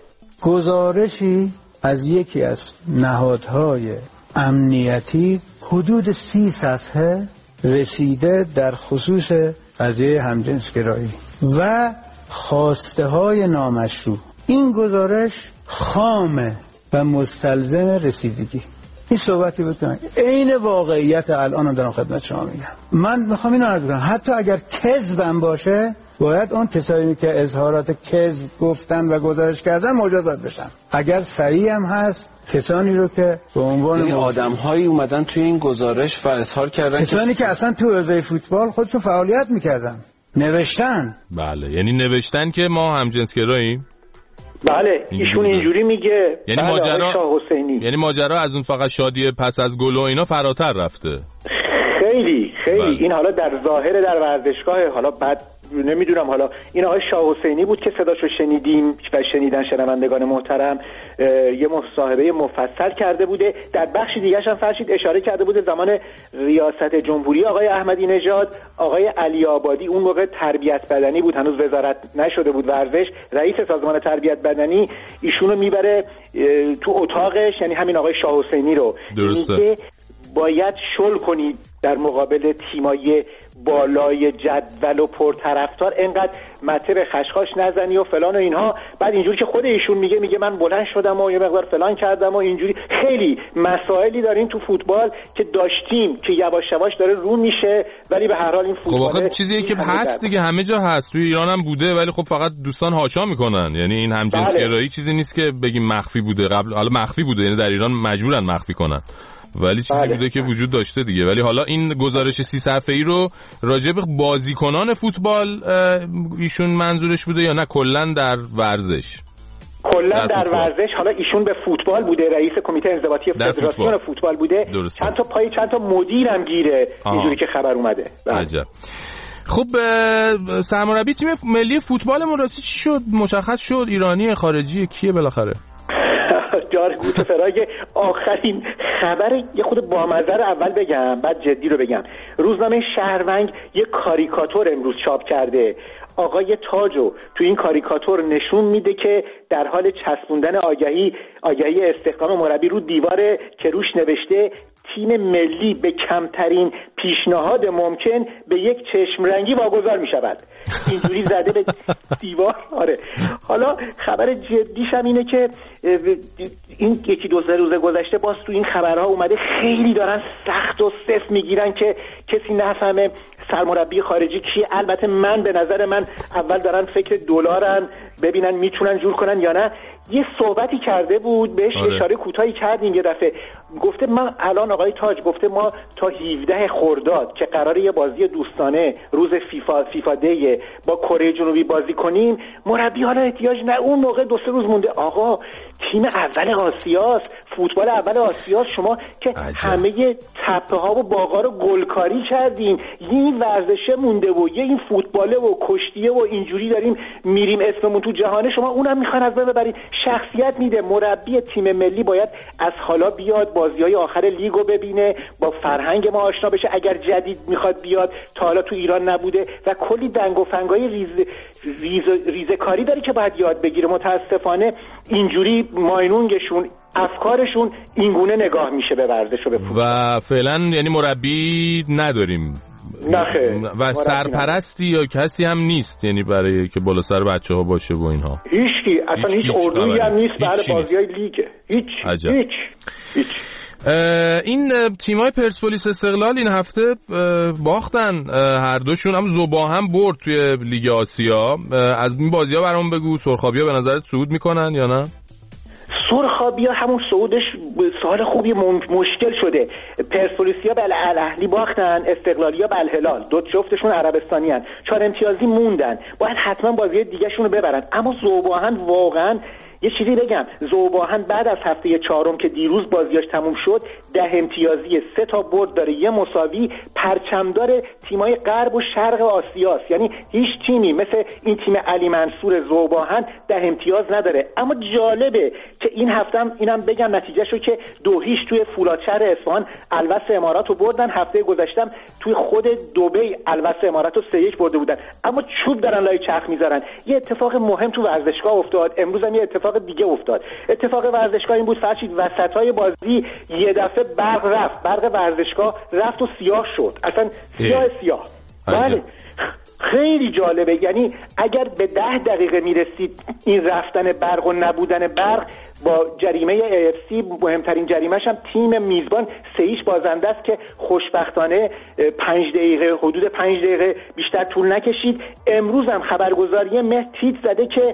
S15: گزارشی از یکی از نهادهای امنیتی حدود 30 صفحه رسیده در خصوص قضیه همجنسگرایی و خواسته های نامشروع. این گزارش خامه و مستلزم رسیدگی. این صحبتی بکنم عین واقعیت الان دارم خدمت شما میگم. من میخوام اینو عرض کنم حتی اگر کذبم باشه باید اون کسایی که اظهارات کذب گفتن و گزارش کردن مجازات بشن. اگر صحیح هم هست کسانی رو که به عنوان
S16: آدم‌هایی اومدن توی این گزارش و اظهار کردن،
S15: کسانی که اصلا تو حوزه فوتبال خودشون فعالیت میکردن، نوشتن.
S2: بله، یعنی نوشتن که ما همجنسگراییم.
S14: بله، ایشون اینجوری میگه.
S2: یعنی
S14: ماجرا شاه حسینی،
S2: یعنی ماجرا از اون فقط شادی پس از گل و اینا فراتر رفته.
S14: خیلی این حالا در ظاهر در ورزشگاه، حالا بعد نمیدونم، حالا این آقای شاه حسینی بود که صداشو شنیدیم و شنیدن شنوندگان محترم. یه مصاحبه مفصل کرده بوده. در بخش دیگه هم فرشید اشاره کرده بوده زمان ریاست جمهوری آقای احمدی نژاد، آقای علی آبادی اون موقع تربیت بدنی بود، هنوز وزارت نشده بود ورزش، رئیس سازمان تربیت بدنی، ایشونو میبره تو اتاقش، یعنی همین آقای شاه حسینی رو، میگه باید شل کنی در مقابل تیمای بالای جدول و پرطرفدار، انقدر مته به خشخاش نزنی و فلان و اینها. بعد اینجوری که خود ایشون میگه من بلند شدم و یه مقدار فلان کردم و اینجوری. خیلی مسائلی داریم تو فوتبال که داشتیم که یواش یواش داره رو میشه، ولی به هر حال این فوتبال
S2: خب چیزیه که هست دیگه، همه جا هست، توی ایران هم بوده، ولی خب فقط دوستان هاشا میکنن. یعنی این همجنسگرایی چیزی نیست که بگیم مخفی بوده. قبل حالا مخفی بوده، یعنی در ایران مجبورن مخفی کنن، ولی چیزی بوده که وجود داشته دیگه. ولی حالا این گزارش 30 صفحه‌ای رو راجع به بازیکنان فوتبال ایشون منظورش بوده یا نه کلا در ورزش؟
S14: کلا در ورزش. حالا ایشون به فوتبال بوده، رئیس کمیته انضباطی فدراسیون فوتبال بوده. چند تا مدیرم گیره اینجوری که خبر اومده.
S2: عجب. خب سرمربی تیم ملی فوتبالمون راستی چی شد؟ مشخص شد ایرانی خارجی کیه بالاخره؟
S14: جار گوت فراگ آخرین خبر یه خود بامزه رو اول بگم بعد جدی رو بگم. روزنامه شهروند یه کاریکاتور امروز چاپ کرده. آقای تاجو تو این کاریکاتور نشون میده که در حال چسبوندن آگهی استخدام مربی رو دیواره که روش نوشته تیم ملی به کمترین پیشنهاد ممکن به یک چشم رنگی واگذار می شود. اینجوری زده به دیوار. آره. حالا خبر جدیش هم اینه که این یکی دو روز گذشته باز تو این خبرها اومده خیلی دارن سخت و صف میگیرن که کسی نفهمه سرمربی خارجی کیه. البته من به نظر من اول دارن فکر دلارن ببینن میتونن جور کنن یا نه. یه صحبتی کرده بود بهش اشاره کوتاهی کردیم یه دفعه، گفته من الان آقای تاج گفته ما تا 17 خرداد که قراره یه بازی دوستانه روز فیفا دی با کره جنوبی بازی کنیم، مربی حالا احتیاج نه، اون موقع 2-3 روز مونده. آقا تیم اول آسیاست، فوتبال اول آسیاست، شما که همه تپه ها و باغا رو گلکاری کردین، این ورزشه مونده و یه این فوتباله و کشتیه و اینجوری داریم میریم اسممون تو جهانه، شما اونم میخوان از بین ببرین. شخصیت میده. مربی تیم ملی باید از حالا بیاد بازی‌های آخر لیگو ببینه، با فرهنگ ما آشنا بشه، اگر جدید میخواد بیاد تا حالا تو ایران نبوده، و کلی دنگ و فنگای ریزکاری داره که باید یاد بگیره. متاسفانه اینجوری ماینونگشون افکارشون اینگونه نگاه میشه به ورزش و به فوتبال.
S2: و فعلا یعنی مربی نداریم و سرپرستی یا کسی هم نیست، یعنی برای که بالا سر بچه‌ها باشه و اینها
S14: هیچکی، اصلا هیچ اردویی هم نیست برای بازی‌های لیگ. هیچ.
S2: این تیمای پرسپولیس استقلال این هفته باختن هر دوشون، هم زوبا هم برد توی لیگ آسیا. از این بازی‌ها برام بگو، سرخابی‌ها به نظرت صعود میکنن یا نه؟
S14: سرخابی‌ها همون صعودش سال خوبی مشکل شده. پرسپولیسیا به الاهلی باختن، استقلالیا به الهلال، دو جفتشون عربستانی ان، 4 امتیازی موندن، باید حتما بازی دیگه شون رو ببرن. اما زوباهن واقعا یه چیزی بگم، زوباهن بعد از هفته 4 که دیروز بازیاش تموم شد 10 امتیازی، 3 تا برد داره، 1 مساوی، پرچمدار تیمای غرب و شرق آسیاست. یعنی هیچ تیمی مثل این تیم علی منصور زوباهن 10 امتیاز نداره. اما جالبه که این هفته هم اینم بگم نتیجهشو که 2-0 توی فولادشهر اصفهان الوس امارات رو بردن. هفته گذشتم توی خود دبی الوس امارات رو 3-1 برده بودن. اما چوب دارن لای چرخ میذارن. یه اتفاق مهم تو ورزشگاه افتاد، امروز هم یه اتفاق دیگه افتاد. اتفاق ورزشگاه این بود فرشید وسطای بازی یه دفعه برق ورزشگاه رفت و سیاه شد، اصلا سیاه. بله خیلی جالبه. یعنی اگر به 10 دقیقه میرسید این رفتن برق و نبودن برق با جریمه AFC، مهمترین جریمه‌ش هم تیم میزبان 3-0 بازنده است که خوشبختانه 5 دقیقه حدود 5 دقیقه بیشتر طول نکشید. امروز هم خبرگزاری مه تیت زده که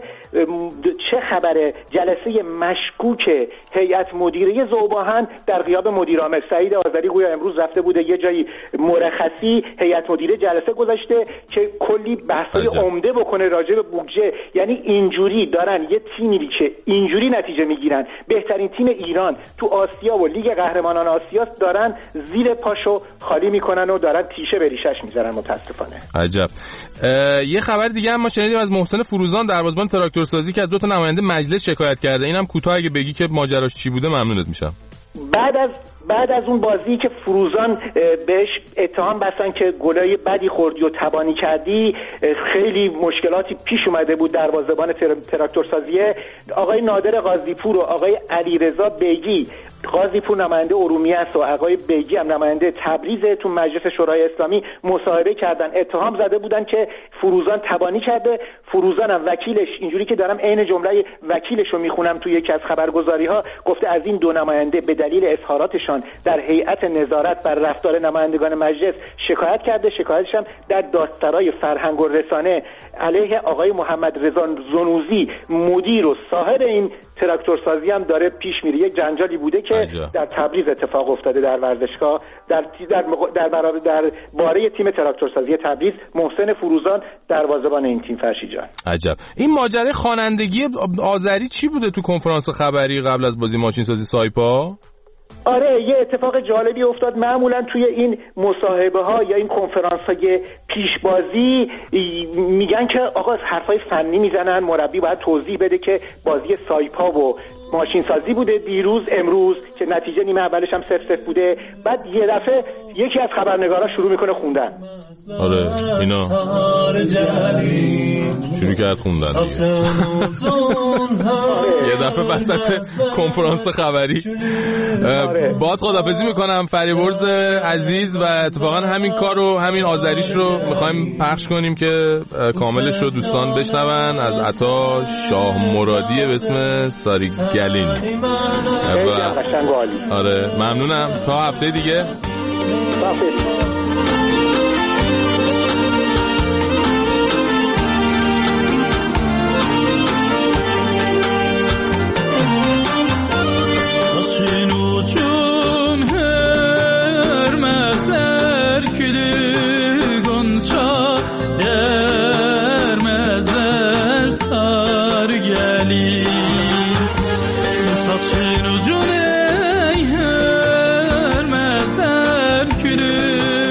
S14: چه خبره، جلسه مشکوک هیئت مدیره ذوباهن در غیاب مدیر عامل سعید آذری گویا امروز رفته بوده یه جایی مرخصی، هیئت مدیره جلسه گذاشته که کلی بحث‌های عمده بکنه راجع به بودجه. یعنی اینجوری دارن یه تیمی که اینجوری نتیجه میگیرن، بهترین تیم ایران تو آسیا و لیگ قهرمانان آسیا دارن زیر پاشو خالی میکنن و دارن تیشه به ریشش میذارن متاسفانه.
S2: عجب. یه خبر دیگه هم ما شنیدیم از محسن فروزان دروازه‌بان تراکتورسازی که از 2 تا نماینده مجلس شکایت کرده. اینم کوتاه اگه بگی که ماجراش چی بوده ممنونت میشم.
S14: بعد از اون بازی که فروزان بهش اتهام بستن که گلای بدی خوردی و تبانی کردی، خیلی مشکلاتی پیش اومده بود دروازه‌بان تراکتورسازی، آقای نادر قاضی‌پور و آقای علیرضا بیگی، قاضی‌پور نماینده ارومیه است و آقای بیگی هم نماینده تبریز تو مجلس شورای اسلامی مصاحبه کردن، اتهام زده بودن که فروزان تبانی کرده. فروزان هم وکیلش، اینجوری که دارم عین جمله وکیلش رو میخونم توی یکی از خبرگزاری‌ها، گفته از این 2 نماینده به دلیل اظهاراتشان در هیئت نظارت بر رفتار نمایندگان مجلس شکایت کرده. شکایتش هم در دادسرای فرهنگ و رسانه علیه آقای محمد رضا زنوزی مدیر و صاحب این تراکتورسازی هم داره پیش میره. یک جنجالی بوده که در تبریز اتفاق افتاده در ورزشگاه در باره تیم تراکتورسازی تبریز. محسن فروزان دروازه‌بان این تیم فرشی جان.
S2: عجب. این ماجرای خوانندگی آذری چی بوده تو کنفرانس خبری قبل از بازی ماشین سازی سایپا؟
S14: آره یه اتفاق جالبی افتاد. معمولا توی این مصاحبه ها یا این کنفرانس های پیشبازی میگن که آقا حرفای فنی میزنن، مربی باید توضیح بده که بازی سایپا و ماشین سازی بوده دیروز امروز که نتیجه نیمه اولش هم 0-0 بوده. بعد یه دفعه یکی از خبرنگارا شروع میکنه خوندن.
S2: آره اینا شروع کرد خوندن. یه دفعه وسط کنفرانس خبری. باید خداحافظی میکنم فریبرز عزیز و اتفاقا همین کار رو همین آذریش رو میخوایم پخش کنیم که کاملش رو دوستان بشنون از عطا شاه مرادی به اسم ساری گلین. آره ممنونم تا هفته دیگه.
S17: Saçın ucun ey hörmezler külü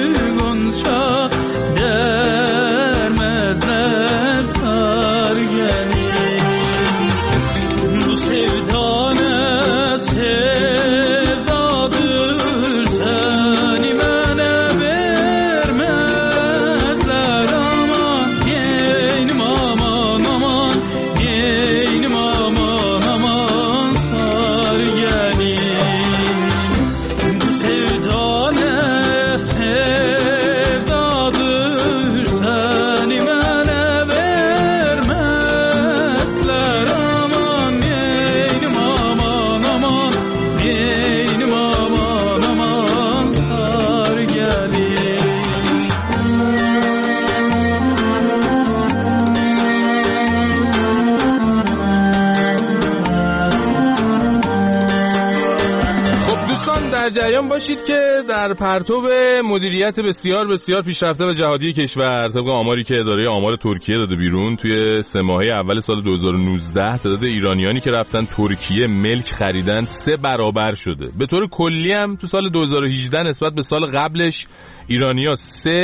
S2: در جریان باشید که در پرتو مدیریت بسیار بسیار پیشرفته و جهادی کشور، طبق آماری که اداره آمار ترکیه داده بیرون، توی 3 ماهه اول سال 2019 تعداد ایرانیانی که رفتن ترکیه ملک خریدن 3 برابر شده. به طور کلی هم تو سال 2018 نسبت به سال قبلش ایرانی‌ها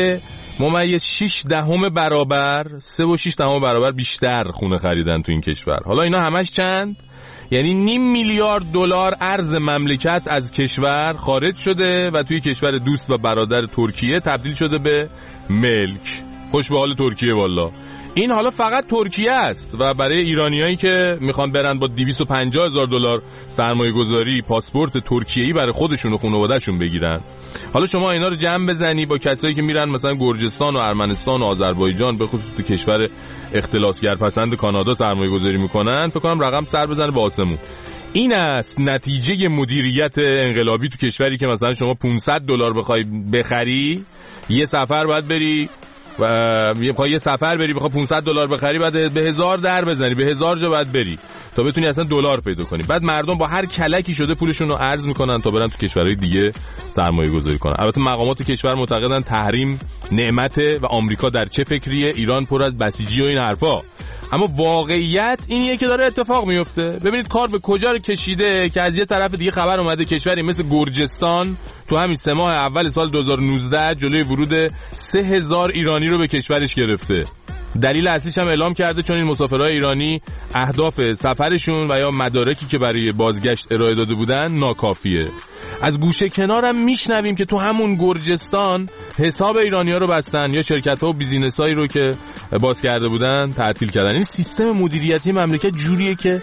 S2: 3.6 برابر 3.6 برابر بیشتر خونه خریدن تو این کشور. حالا اینا همش چند؟ یعنی $0.5 میلیارد ارز مملکت از کشور خارج شده و توی کشور دوست و برادر ترکیه تبدیل شده به ملک. خوش به حال ترکیه والا. این حالا فقط ترکیه است و برای ایرانیایی که میخوان برن با $250,000 سرمایه گذاری پاسپورت ترکیه‌ای برای خودشون و خانواده‌شون بگیرن. حالا شما اینا رو جمع بزنی با کسایی که میرن مثلا گرجستان و ارمنستان و آذربایجان، به خصوص تو کشور اختلاسگر پسند کانادا سرمایه گذاری میکنن، فکر کنم رقم سر بزنه به آسمون. این است نتیجه مدیریت انقلابی تو کشوری که مثلا شما $500 بخوای بخری، یه سفر باید بری و یه سفر بری بخوای $500 بخری، بعد به 1000 در بزنی، به 1000 جا باید بری تا بتونی اصلا دلار پیدا کنی. بعد مردم با هر کلکی شده پولشون رو ارز میکنن تا برن تو کشورهای دیگه سرمایه گذاری کنن. البته مقامات کشور معتقدن تحریم نعمته و آمریکا در چه فکریه، ایران پر از بسیجی و این حرفا. اما واقعیت اینیه که داره اتفاق میفته. ببینید کار به کجا رو کشیده که از یه طرف دیگه خبر اومده کشوری مثل گرجستان تو همین 3 ماه اول سال 2019 جلوی ورود 3000 ایرانی رو به کشورش گرفته. دلیل اصلیش هم اعلام کرده، چون این مسافرهای ایرانی اهداف سفرشون و یا مدارکی که برای بازگشت ارائه داده بودن ناکافیه. از گوشه کنارم میشنویم که تو همون گرجستان حساب ایرانی‌ها رو بستن یا شرکت‌ها و بیزینس‌هایی رو که باز کرده بودن تعطیل کردن. این سیستم مدیریتی مملکت جوریه که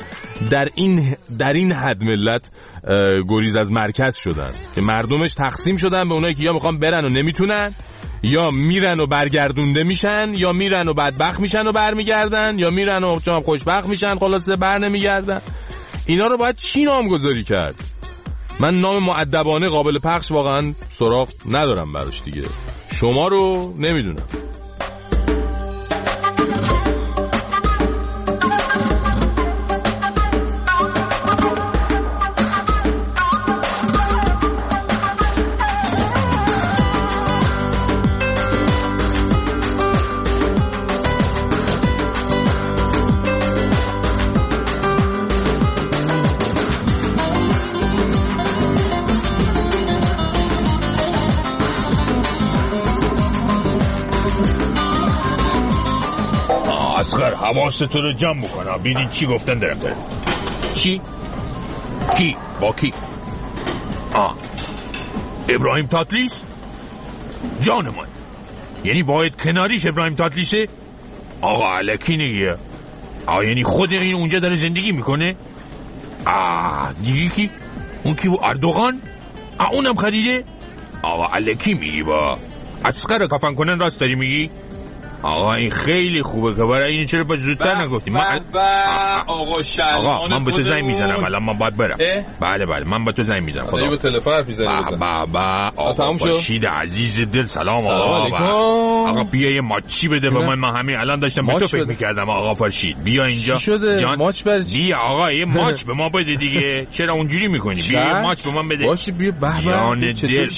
S2: در این حد ملت گریز از مرکز شدن که مردمش تقسیم شدن به اونایی که یا میخوان برن و نمیتونن، یا میرن و برگردونده میشن، یا میرن و بدبخت میشن و برمیگردن، یا میرن و خوشبخت میشن خلاصه بر نمیگردن. اینا رو باید چی نامگذاری کرد؟ من نام مؤدبانه قابل پخش واقعا سراغ ندارم براش دیگه. شما رو نمیدونم.
S17: حواستون رو جمع بکنم ببینید چی گفتن دارم. چی؟ کی؟ با کی؟ ابراهیم تاتلیس؟ جان من، یعنی واحد کناریش ابراهیم تاتلیسه؟ آقا الکی نگیه. یعنی خود این اونجا داره زندگی میکنه؟ دیگه کی؟ اون کی بود؟ اردوغان؟ اونم خریده؟ آقا الکی میگی با اصغر کفن کنن راست داری میگی؟ آقا این خیلی خوبه که برای این چرا با زودتر نگفتی؟
S2: آقا شلمان،
S17: آقا من به تو زنگ میزنم الان، من باید برم. بله من به تو زنگ میزنم.
S2: خدا به تلفن حرف میزنی.
S17: آقا فرشید عزیز دل سلام آقا بیا یه ماچی بده به من همین الان داشتم به تو فکر میکردم. آقا فرشید بیا اینجا.
S2: ماچ بده.
S17: بیا آقا یه ماچ به ما بده دیگه. چرا اونجوری میکنی؟ بیا یه ماچ به من بده.
S2: باشه بیا
S17: جان دل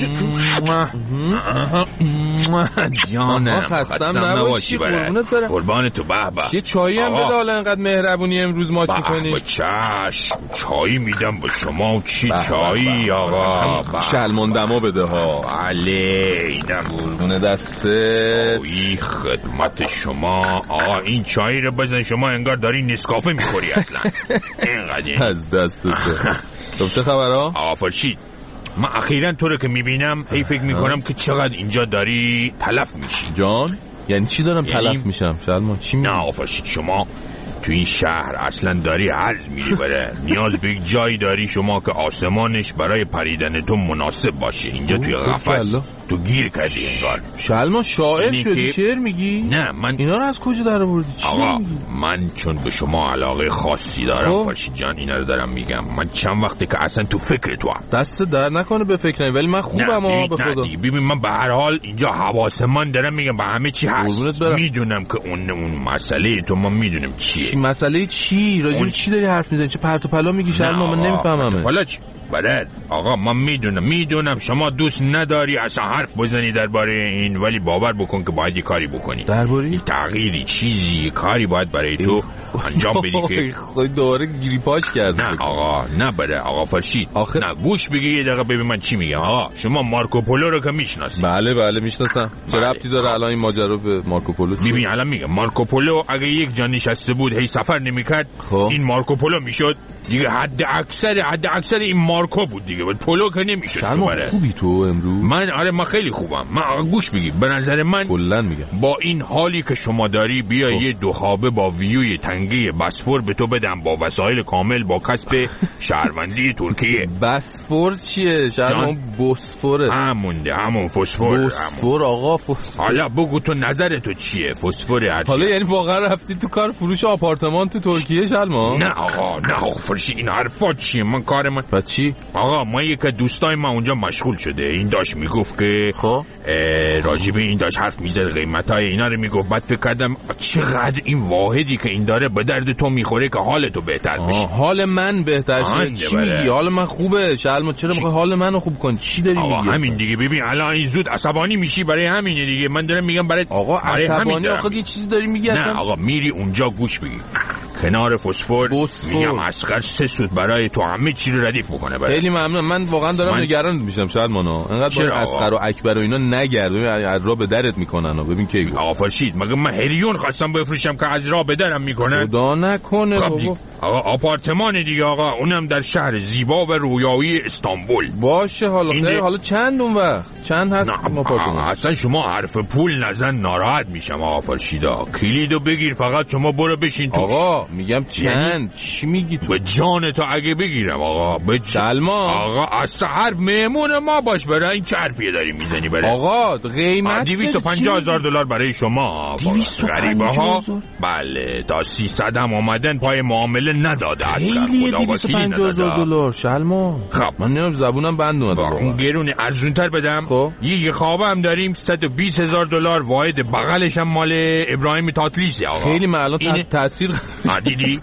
S17: جانم
S2: خستم نباشی
S17: قربان تو.
S2: یه چایی هم بده حالا انقدر مهربونی امروز ماچ میکنی.
S17: چشم چایی میدم به شما. چی چایی آقا؟
S2: شلمان دما بده ها.
S17: اینم
S2: قربون دستت.
S17: چایی خدمت شما. آقا این چایی رو بزن شما انگار داری نسکافه میخوری اصلا. اینقدر
S2: از دستت. خب چه خبرها؟
S17: آقا فرشید من اخیراً تو رو که میبینم هی فکر میکنم که چقدر اینجا داری تلف میشی.
S2: جان؟ یعنی چی دارم تلف میشم؟ شلمان چی میگی؟
S17: نه آفرشید شما تو این شهر اصلا داری عرض میری بره. نیاز به یک جایی داری شما که آسمانش برای پریدن تو مناسب باشه. اینجا توی قفس تو گیر کردی انگار.
S2: شلمان شاعر شدی؟ شعر میگی؟
S17: نه من
S2: اینا رو از کجا در آوردی؟
S17: آقا من چون به شما علاقه خاصی دارم فرشید جان اینا رو دارم میگم. من چند وقته که اصلا تو فکر تو هم.
S2: دست در نکنه به فکر نمی، ولی من خوبم به خدا.
S17: ببین من به هر حال اینجا حواس من دارم میگم به همه چی هست. میدونم که اون مسئله تو ما میدونم چیه.
S2: مسئله چی؟ راجع به چی داری حرف میزنی؟ چه پرت و پلا میگی شلمان؟ من نمیفهمم.
S17: حالا چی؟ برات آقا من میدونم شما دوست نداری اصلا حرف بزنی درباره این، ولی باور بکن که باید یه کاری بکنی.
S18: درباره
S17: تغییری چیزی کاری باید برای تو انجام بدی که
S18: خود دوباره گریپاش کرد.
S17: نه آقا نه بره آقا فرشید نه گوش بگی یه دقیقه ببین من چی میگم. آقا شما مارکوپولو رو که میشناسی؟
S18: بله میشناسم. چه ربطی داره الان این ماجرا به مارکوپولو؟
S17: ببین الان میگم مارکوپولو اگه یک جا نشسته بود هی سفر نمیکرد این مارکوپولو میشد دیگه. حد اکثر این مارکو بود دیگه، پولو که نمیشد.
S18: خوبی تو امروز؟
S17: من خیلی خوبم. من گوش بگی به نظر من
S18: کلن میگم
S17: با این حالی که شما داری بیا یه دو خوابه با ویوی تنگه بسفور به تو بدم با وسایل کامل با کسب شهروندی ترکیه.
S18: بسفور چیه؟ شهرمان بوسفوره.
S17: همون فسفور.
S18: بوسفور آقا فسفور.
S17: حالا بگو تو نظر تو چیه؟ فسفور هرچی.
S18: حالا یعنی واقعا رفتی تو کار فروش آپارتمان تو ترکیه شلما؟
S17: نه آقا فرشی این حرفات چیه؟ من کار من
S18: بعد چی؟
S17: آقا ما یک دوستای ما اونجا مشغول شده، این داشت میگفت که راجبه این داشت حرف میزد قیمتای اینا رو میگفت. بعد فکر کردم چقدر این واحدی که این داره به درد تو میخوره که حال تو بهتر بشه.
S18: حال من بهتر شه؟ چی میگی؟ حال من خوبه شلما، چرا میخوای حال منو خوب کنی؟ چی داری میگی؟
S17: آقا همین دیگه. ببین الان این زود عصبانی میشی برای همینه دیگه. من دارم میگم برای
S18: آقا عصبانی آخه یه چیزی داری میگی اصلا.
S17: نه آقا میری اونجا گوش بگی کنار فسفور میگم اصغر 3 سود برای تو همه چی رو ردیف بکنه.
S18: خیلی ممنون. من واقعا دارم نگران میشم شلمانا. انقدر با اصغر و اکبر و اینا نگرد، از راه به درت میکنن. ببین کی
S17: آقا فرشید مگه من هریون خواستم بفروشم که از راه به درم میکنن؟
S18: خدا نکنه
S17: بابا. آقا آپارتمان دیگه آقا، اونم در شهر زیبا و رویایی استانبول.
S18: باشه حالا خیلی. حالا چند اون وقت چند هست آپارتمان؟
S17: اصلا شما حرف پول نزن ناراحت میشم آقا فرشیدا. کلیدو بگیر فقط شما برو بشین توش.
S18: آقا میگم چند چی میگی تو؟
S17: به جان تو اگه بگیرم آقا به
S18: سلمان
S17: آقا اصلا حرف مهمون ما باش. برای این چه حرفیه داری میزنی؟ برای
S18: آقا قیمت
S17: $250,000 برای شما غریبه ها. بله تا 300 هم آمدن پای معامله نداده.
S18: خیلیه $250,000 شلما.
S17: خب
S18: من نمیم زبونم بند اومده.
S17: اون گرونه ارزونتر بدم.
S18: خب
S17: یه خوابه هم داریم $120,000 واحد بغلش هم مال ابراهیم تاتلیسه آقا.
S18: خیلی معلوم تاثیر
S17: دیدی؟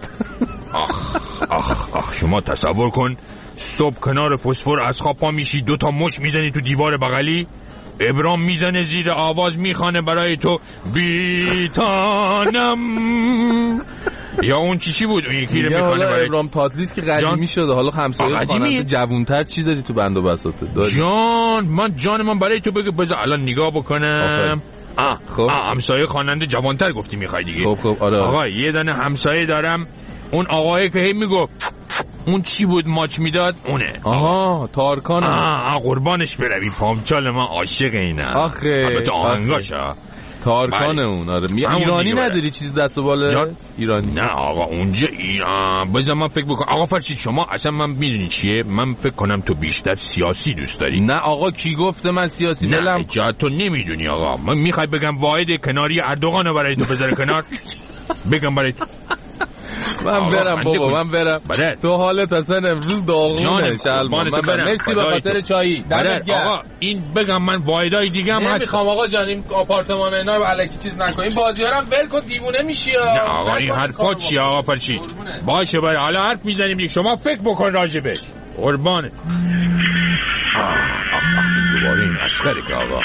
S17: آخ شما تصور کن صبح کنار فسفور از خواب پا میشی 2 تا مش میزنی تو دیوار بغلی، ابرام میزنه زیر آواز میخوانه برای تو بیتانم یا اون چی بود اون یکی رو میخوانه برای
S18: ابرام تاتلیس که قدیمی شده. حالا همسایه خواننده جوونتر چی داری تو بند و بساطه داری؟
S17: جان من برای تو بگه بذار الان نگاه بکنم. خب همسایه خواننده جوانتر گفتی میخوای دیگه.
S18: خب آره.
S17: آقا یه دانه همسایه دارم، اون آقایی که هی میگو اون چی بود ماچ میداد اونه.
S18: تارکان.
S17: قربانش بروی پامچال من عاشق اینه.
S18: آخه
S17: البته آهنگاشا
S18: تارکان اون. آره ایرانی نداری چیزی دست و باله؟ ایرانی
S17: نه آقا اونجا ایران. بذار من فکر بکنم. آقا فرشید شما اصلا من میدونی چیه، من فکر کنم تو بیشتر سیاسی دوست داری.
S18: نه آقا کی گفته من سیاسی دلم؟
S17: نه جا تو نمیدونی آقا. من میخوای بگم واحد کناری اردوغانو برای تو بذاره کنار بگم برای تو.
S18: من برم بابا من برم. تو حالت اصلا امروز داغونه شلمان. مرسی به خاطر چایی.
S17: آقا این بگم من واحدای دیگه هم
S18: نمیخوام آقا جان. این آپارتمان اینا رو الکی چیز نکن. این بازیارم ول کن دیوونه میشی.
S17: نه آقا این حرفا چیه آقا فرشید؟ باشه برای حالا حرف میزنیم دیگه شما فکر بکن راجبش. قربانه. دوباره این اصغره که آقا.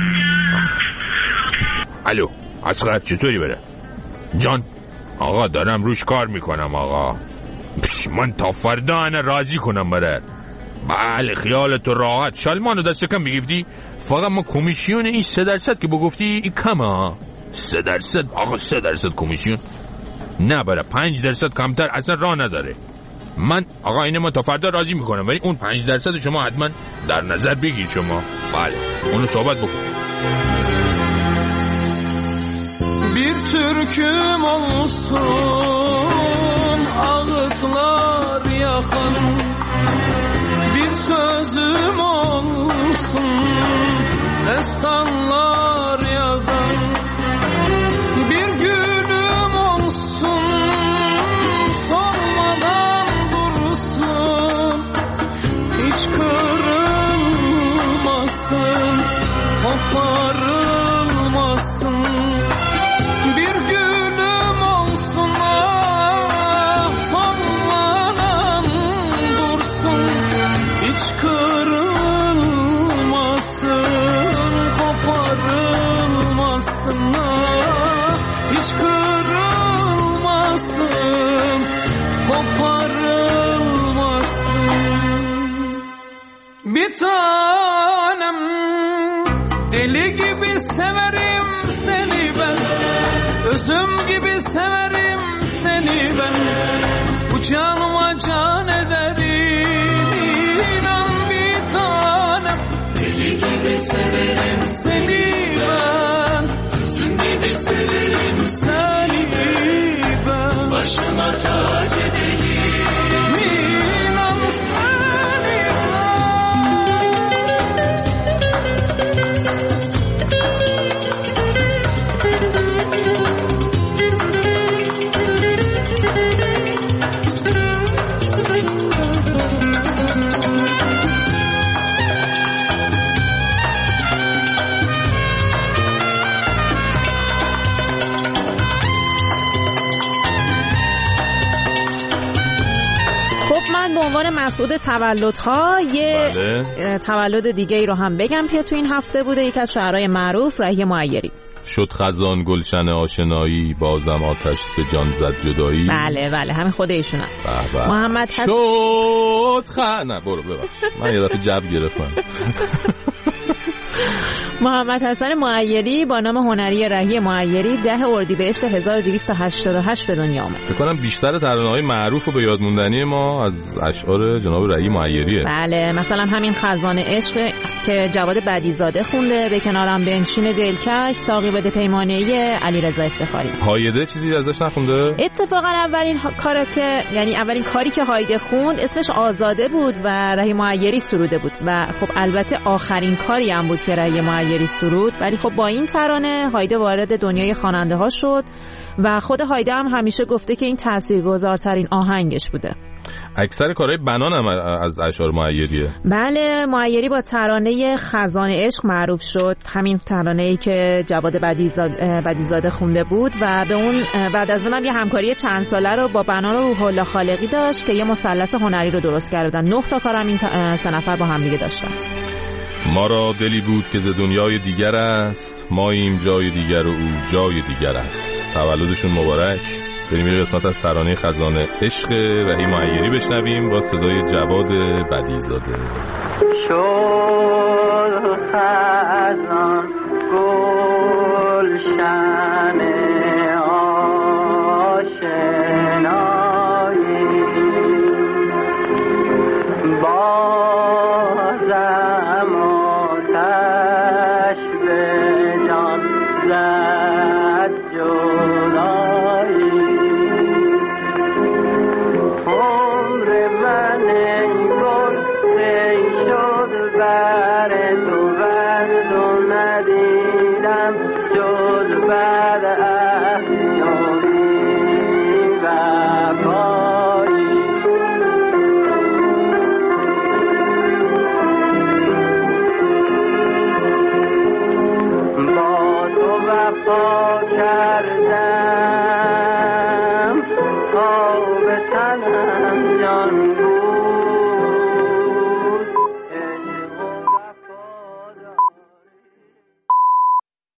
S17: الو اصغر چطوری بره؟ جان آقا دارم روش کار میکنم آقا. من تا فردا انا راضی کنم بره. بله خیالت راحت. شلمانو دست کم میگفتی فقط ما کمیسیون این 3% که بگفتی این کمه. 3% آقا 3% کمیسیون نه بره. 5% کمتر اصلا راه نداره. من آقا اینه ما تا فردا راضی میکنم ولی اون 5% شما حتما در نظر بگیر شما. بله اونو صحبت بکن.
S9: Bir türküm olsun ağıtlar yakan, bir sözüm olsun destanlar yazan, bir günüm olsun solmadan dursun, hiç kırılmasın, koparılmasın. tanem, deli gibi severim seni ben, özüm gibi severim seni ben, bu canıma can ederim, inan bir tanem, deli gibi severim seni ben, özüm gibi severim seni ben, başıma tac edeyim, inan seni ben.
S5: به عنوان مسعود تولدها یه تولد دیگه ای رو هم بگم که تو این هفته بوده. یک از شاعرای معروف رهی معیری.
S2: شد خزان گلشن آشنایی، بازم آتش به جان زد جدایی.
S5: بله همین خود ایشونن. محمد
S2: نه برو ببخش من یه دفعه جب گرفتم.
S5: محمد حسن معیری با نام هنری رهی معیری 10 اردیبهشت 1288 به دنیا آمد.
S2: فکر کنم بیشتر ترانه‌های معروف و به یاد موندنی ما از اشعار جناب رهی معیریه.
S5: بله مثلا همین خزان عشق که جواد بدیزاده خونده، به کنارم بنشین دلکش، ساقی بده پیمانه‌ای علیرضا افتخاری.
S2: هایده چیزی ازش نخونده؟
S5: اتفاقا اولین کاری که هایده خوند اسمش آزاده بود و رهی معیری سروده بود و خب البته آخرین کاری هم بود که رهی معیری سرود، ولی خب با این ترانه هایده وارد دنیای خواننده ها شد و خود هایده هم همیشه گفته که این تاثیرگذارترین آهنگش بوده.
S2: اکثر کارهای بنان هم از اشعار معیریه.
S5: بله معیری با ترانه خزان عشق معروف شد، همین ترانه‌ای که جواد بدیزاده خونده بود و به اون بعد از اونم یه همکاری چند ساله رو با بنان و روح الله خالقی داشت که یه مثلث هنری رو درست کردن. 9 تا کارم این 3 نفر با هم دیگه داشتن.
S2: ما را دلی بود که ز دنیای دیگر است، ماییم جای دیگر و او جای دیگر است. تولدشون مبارک. بریم یه قسمت از ترانه خزان عشق رهی معیری بشنویم با صدای جواد بدیزاده.
S9: شد خزان گلشن آشنایی، بازم آتش به جان زد جدایی، عمر من ای گل ای شد بر تو ورد و ندیدم جز بر احیانی و پایی، با تو وفا کردم